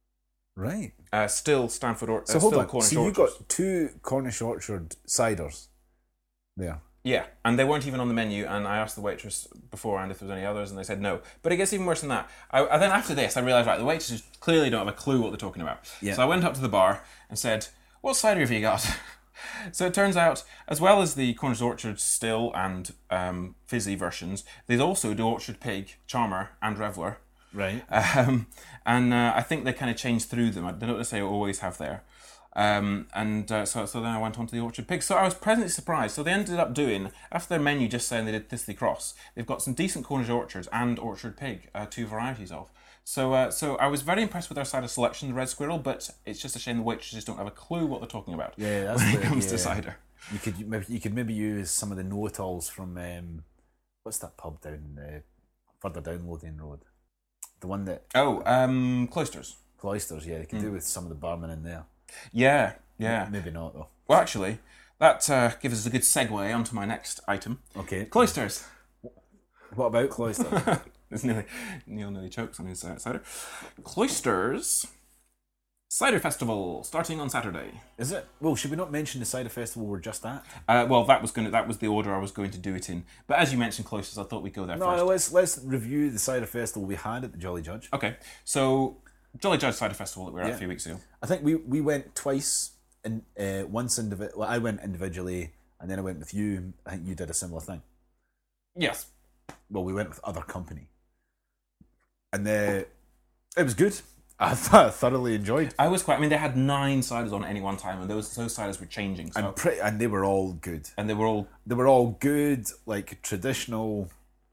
Right.
Uh, still Stanford or
So
uh,
hold
still
on.
Cornish
So you
Orchards.
got two Cornish Orchard ciders there.
Yeah, and they weren't even on the menu, and I asked the waitress beforehand if there was any others, and they said no. But it gets even worse than that. I, and then after this, I realised, right, the waitresses clearly don't have a clue what they're talking about.
Yeah.
So I went up to the bar and said, what cider have you got? So it turns out, as well as the Cornish Orchard still and um, fizzy versions, they also do Orchard Pig, Charmer, and Reveller.
Right.
Um, and uh, I think they kind of changed through them. They don't necessarily always have there. Um, and uh, so, so then I went on to the Orchard Pig. So I was pleasantly surprised. So they ended up doing, after their menu just saying they did Thistley Cross, they've got some decent Cornish Orchards and Orchard Pig, uh, two varieties of. So uh, so I was very impressed with their cider selection, the Red Squirrel, but it's just a shame the waitresses don't have a clue what they're talking about
Yeah, that's
when
the-
it comes
yeah.
to cider.
You could maybe you could maybe use some of the know-it-alls from um, what's that pub down uh, further down Lothian Road, the one that
Oh, um, Cloisters.
Cloisters. Yeah, they could do with some of the barmen in there.
Yeah, yeah.
Maybe not though.
Well, actually, that uh, gives us a good segue onto my next item.
Okay.
Cloisters.
What about Cloisters?
It's nearly, Neil nearly chokes on his uh, cider. Cloisters Cider Festival starting on Saturday.
Is it? Well, should we not mention the cider festival we're just at?
Uh, well, that was going to that was the order I was going to do it in. But as you mentioned, Cloisters, I thought we'd go there
No,
first.
let's let's review the cider festival we had at the Jolly Judge.
Okay, so Jolly Judge Cider Festival that we were at
Yeah.
a few weeks ago.
I think we, we went twice, and uh, once individually. Well, I went individually, and then I went with you. I think you did a similar thing.
Yes.
Well, we went with other company, and uh, it was good. I th- thoroughly enjoyed.
I was quite. I mean, they had nine ciders on at any one time, and those those ciders were changing. So,
And pretty, and they were all good.
and they were all
They were all good, like traditional,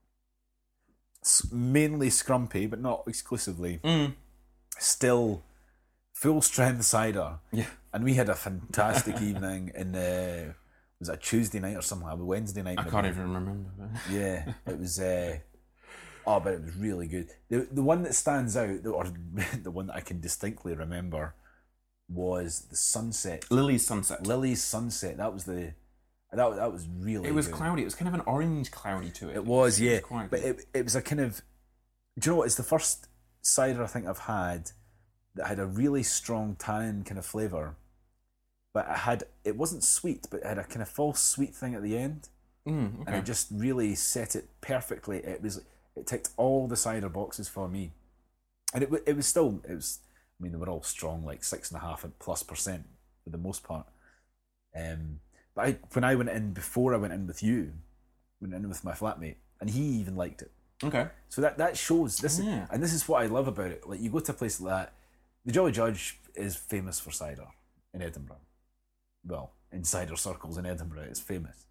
s- mainly scrumpy, but not exclusively.
mm,
Still full strength cider.
yeah.
And we had a fantastic evening in uh, was it a Tuesday night or something? A Wednesday night.
I
maybe?
can't even remember.
Yeah, it was. Uh, oh, but it was really good. The the one that stands out, or the one that I can distinctly remember, was the sunset.
Lily's Sunset.
Lily's sunset. That was the. That that was really.
It was
good.
cloudy. It was kind of an orange cloudy to it.
It was, yeah.
quite
But
good.
it, it was a kind of. Do you know what? It's the first cider I think I've had that had a really strong tannin kind of flavour, but it had it wasn't sweet, but it had a kind of false sweet thing at the end,
Mm,
and
okay.
it just really set it perfectly. It was it ticked all the cider boxes for me, and it wa- it was still it was. I mean, they were all strong, like six and a half plus percent for the most part. Um, but I, when I went in before I went in with you, went in with my flatmate, and he even liked it.
Okay.
So that that shows this,
Yeah.
and this is what I love about it. Like you go to a place like that, the Jolly Judge is famous for cider in Edinburgh. Well, in cider circles in Edinburgh, it's famous.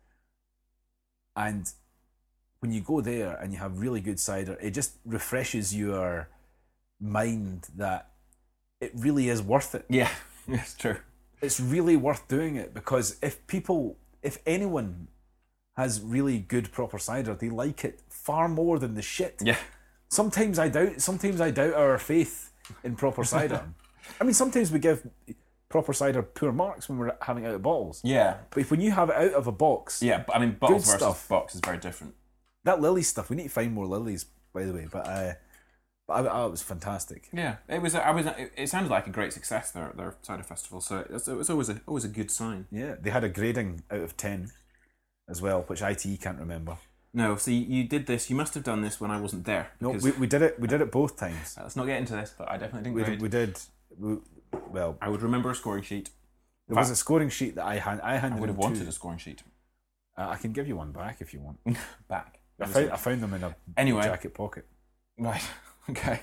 And when you go there and you have really good cider, it just refreshes your mind that it really is worth it.
Yeah, it's true.
It's really worth doing it because if people, if anyone has really good proper cider, they like it far more than the shit.
Yeah.
Sometimes I doubt. Sometimes I doubt our faith in proper cider. I mean, sometimes we give proper cider poor marks when we're having it out of bottles.
Yeah.
But if, when you have it out of a box,
Yeah, but I mean, bottles
Good
versus
stuff.
box is very different.
that lily stuff, we need to find more lilies, by the way. But uh, but I, I, it was fantastic.
Yeah, it was. I was. It, it sounded like a great success. Their their cider festival. So it was, it was always a always a good sign.
Yeah, they had a grading out of ten as well, which I T E can't remember.
No, see, you did this. You must have done this when I wasn't there.
No,
because-
we, we did it. We did it both times.
Let's not get into this, but I definitely didn't
We
grade.
did. We did we, well,
I would remember a scoring sheet.
there was a scoring sheet that I had. I
I
handed.
would have
him
wanted
two.
a scoring sheet
Uh, I can give you one back if you want.
back.
I found, I found them in a
Anyway.
jacket pocket.
Right. Okay.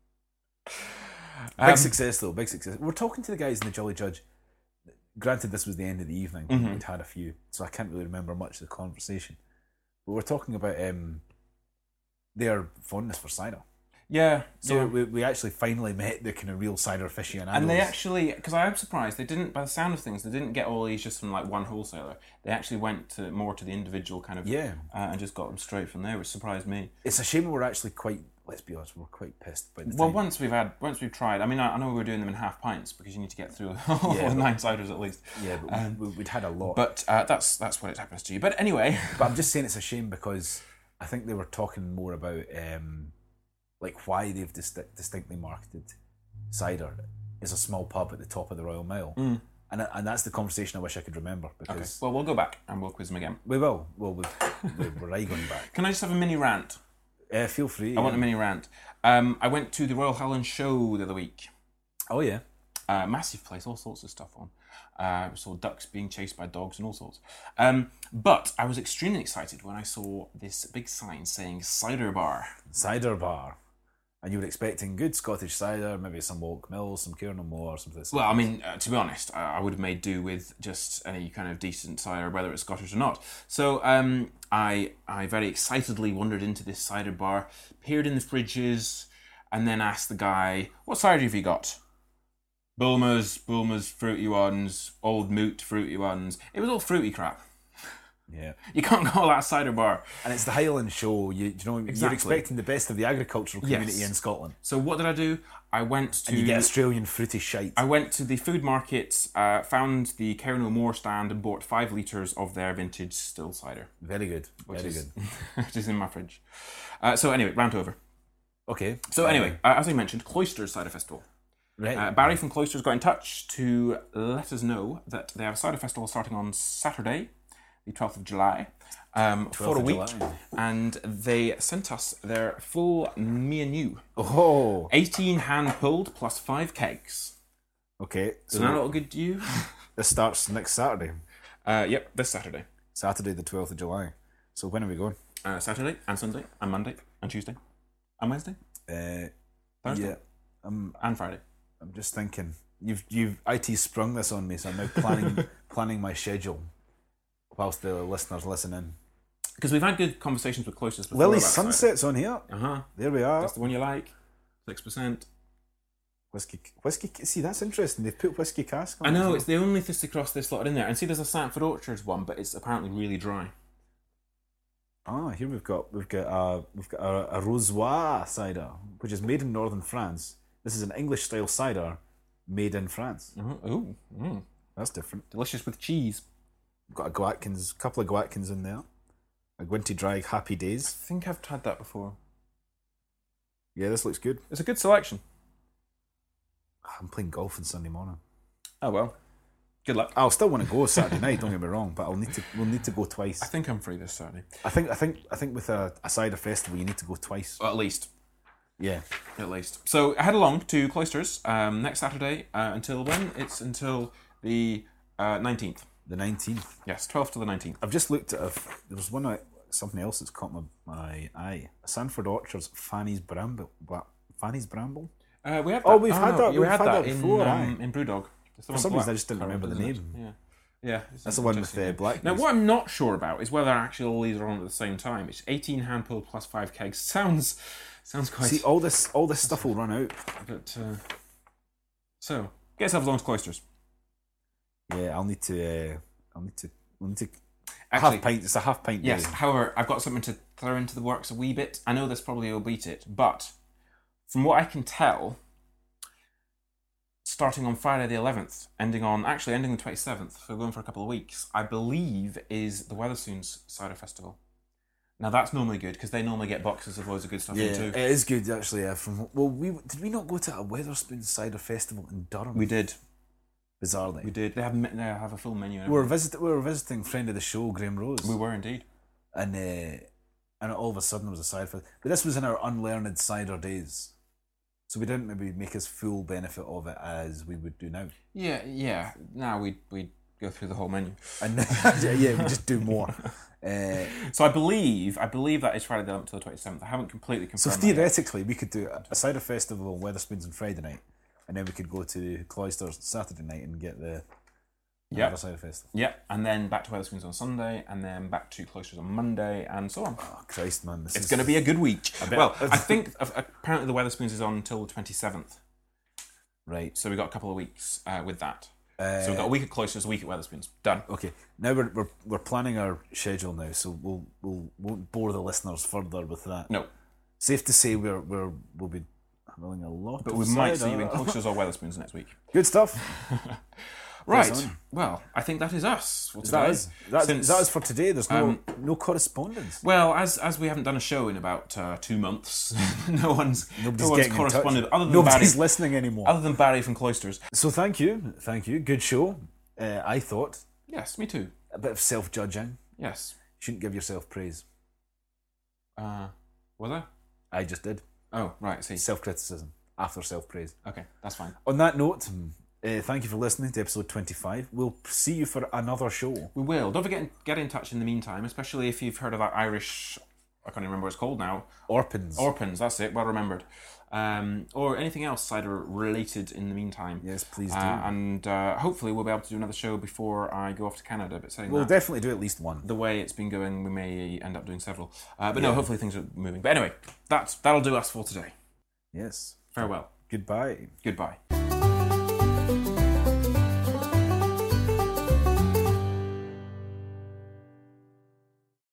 Big
Um,
success though. Big success. We're talking to the guys in the Jolly Judge. Granted, this was the end of the evening.
Mhm.
We'd had a few, so I can't really remember much of the conversation. But we're talking about um, their fondness for cider.
Yeah.
So
yeah.
we, we actually finally met the kind of real cider aficionados.
And they actually, because I am surprised, they didn't, by the sound of things, they didn't get all these just from like one wholesaler. They actually went to more to the individual kind of,
Yeah.
uh, and just got them straight from there, which surprised me.
It's a shame we're actually quite. Let's be honest, we're quite pissed by the
Well,
time.
once we've had, once we've tried, I mean, I, I know we were doing them in half pints because you need to get through all
Yeah,
the
but-
nine ciders at least.
Yeah, but
Um,
we, we'd had a lot.
But uh, that's that's what it happens to you. But anyway,
But I'm just saying it's a shame because I think they were talking more about um, like why they've disti- distinctly marketed cider as a small pub at the top of the Royal Mile,
Mm.
and and that's the conversation I wish I could remember
okay.
because
Well, we'll go back and we'll quiz them again.
we will. Well, we we- we're right going back.
Can I just have a mini rant?
Uh, feel free.
I want a
yeah.
mini rant. Um, I went to the Royal Highland Show the other week.
Oh yeah.
Uh, massive place, all sorts of stuff on. Uh, saw ducks being chased by dogs and all sorts. Um, but I was extremely excited when I saw this big sign saying cider bar.
Cider bar, and you were expecting good Scottish cider, maybe some Walk Mill, some Kieran O'Moore, or something.
Well, I mean, uh, to be honest, I, I would have made do with just any kind of decent cider, whether it's Scottish or not. So um, I, I very excitedly wandered into this cider bar, peered in the fridges, and then asked the guy, "What cider have you got?" Bulmers, Bulmers, fruity ones, Old Moot, fruity ones. It was all fruity crap.
Yeah.
You can't call that a cider bar.
And it's the Highland Show. You, you know,
Exactly.
you're expecting the best of the agricultural community
Yes.
in Scotland,
So what did I do? I went to
and you get Australian fruity shite.
I went to the food market, uh, found the Kieran O'Moore stand, and bought five litres of their vintage still cider,
Very good.
which
Very
is
good.
which is in my fridge. Uh, so anyway, rant over.
Okay.
So anyway, uh, as I mentioned, Cloisters Cider Festival.
Right.
Uh, Barry from Cloisters got in touch to let us know that they have a cider festival starting on Saturday, the twelfth of July, um, for
twelfth
a
of
week,
July.
and they sent us their full menu.
Oh.
eighteen hand pulled plus five kegs.
Okay.
Isn't that
So
all good to you?
this starts next Saturday,
Uh, yep, this Saturday.
Saturday the twelfth of July. So when are we going?
Uh, Saturday and Sunday and Monday and Tuesday and Wednesday,
Uh,
Thursday
yeah. I'm.
and Friday.
I'm just thinking. You've you've I T sprung this on me, so I'm now planning planning my schedule whilst the listeners listen in.
Because we've had good conversations with Cloisters before.
Lily
about cider.
Sunset's on here.
Uh-huh.
There we are.
That's the one you like. Six percent.
Whiskey, whiskey. See, that's interesting. They've put whiskey cask on.
I
it as
know,
well.
it's the only Fisty Cross they slotted in there. And see, there's a Sanford Orchards one, but it's apparently really dry.
Ah, here we've got we've got uh we've got a, a Rosoir cider, which is made in northern France. This is an English style cider made in France.
Uh-huh. Ooh, mm.
That's different.
Delicious with cheese.
We've got a Gwatkins, couple of Gwatkins in there. A Gwinty Dry Happy
I
Days.
think I've tried that before.
Yeah, this looks good.
It's a good selection.
I'm playing golf on Sunday morning.
Oh well. Good luck.
I'll still want to go Saturday night. Don't get me wrong, but I'll need to. We'll need to go twice.
I think I'm free this Saturday.
I think. I think. I think with a, a cider festival, you need to go twice.
Well, at least.
Yeah.
At least. So head along to Cloisters um, next Saturday. Uh, until when? It's until the uh, nineteenth.
The nineteenth.
Yes, twelfth to the nineteenth.
I've just looked at. A, there was one. uh, Something else that's caught my, my eye. Sanford Orchards Fanny's Bramble. What? Fanny's Bramble.
Uh, we have that.
Oh, we've had
no,
that-
yeah, we
we've
had,
had
that,
that
in,
before,
um,
aye.
in Brewdog. It's the
For
one
some
black
reason, I just didn't
currant,
remember the
isn't it?
name.
Yeah. Yeah. it's
That's the one with
interesting,
the
yeah.
black.
Now, what I'm not sure about is whether actually all these are on at the same time. It's eighteen hand pulled plus five kegs. Sounds sounds quite.
See, all this all this stuff will run out.
But uh, so get yourselves along to Cloisters.
Yeah, I'll need to. Uh, I'll need to. I'll need to.
Actually,
half pint. It's a half pint.
yes.
day.
However, I've got something to throw into the works a wee bit. I know this probably will beat it, but from what I can tell, starting on Friday the eleventh, ending on, actually ending the twenty-seventh, so going for a couple of weeks, I believe is the Wetherspoons Cider Festival. Now that's normally good, because they normally get boxes of loads of good stuff
Yeah,
in too.
it is good actually. Yeah, from well, we did we not go to a Wetherspoons Cider Festival in Durham?
We did.
Bizarrely,
We did. They have me- they have a full menu. And
we were
everything.
visit we were visiting friend of the show, Graham Rose.
We were indeed.
and uh, and all of a sudden there was a cider festival. But this was in our unlearned cider days, so we didn't maybe make as full benefit of it as we would do now.
Yeah, yeah. Now we we go through the whole menu.
And yeah, we just do more. Uh,
So I believe I believe that is Friday the eleventh to the twenty-seventh. I haven't completely
so
confirmed. that yet.
theoretically, we could do a cider festival on Wetherspoons on Friday night, and then we could go to Cloisters Saturday night and get the
Yeah.
another cider festival.
Yeah, and then back to Wetherspoons on Sunday, and then back to Cloisters on Monday, and so on.
Oh Christ, man! This
It's
is
going to be a good week.
bet.
Well, I think uh, apparently the Wetherspoons is on until the twenty-seventh,
right.
so we got a couple of weeks uh, with that.
Uh,
So we've got a week at Cloisters, a week at Wetherspoons. Done.
Okay, now we're, we're we're planning our schedule now, so we'll we'll won't bore the listeners further with that.
No,
Safe to say we're we're we'll be having a lot.
but
of
we might
cider.
see you in Cloisters or Wetherspoons next week.
Good stuff.
Right.
Press on.
Well, I think that is us for
Is
today.
that is that,
Since-
is that is for today. There's no
um,
no correspondence.
Well, as as we haven't done a show in about uh, two months, no one's
Nobody's
no one's
getting in touch.
corresponded other than
Nobody's
Barry,
listening anymore.
other than Barry from Cloisters.
So thank you, thank you. Good show. Uh, I thought
Yes, me too.
a bit of self-judging.
Yes.
Shouldn't give yourself praise.
Uh, was I?
I just did.
Oh, right. I see.
Self-criticism after self-praise.
Okay, that's fine.
On that note, uh, thank you for listening to episode twenty-five. We'll see you for another show.
We will. Don't forget get in touch in the meantime, especially if you've heard of that Irish. I can't even remember what it's called now.
Orpins.
Orpins. That's it. Well remembered. Um, or anything else cider related in the meantime.
Yes, please do.
Uh, and uh, hopefully we'll be able to do another show before I go off to Canada. But saying
we'll
that,
definitely do at least one.
the way it's been going, we may end up doing several. Uh, but no,
Yeah.
hopefully things are moving. But anyway, that's that'll do us for today.
Yes.
Farewell.
Goodbye.
Goodbye.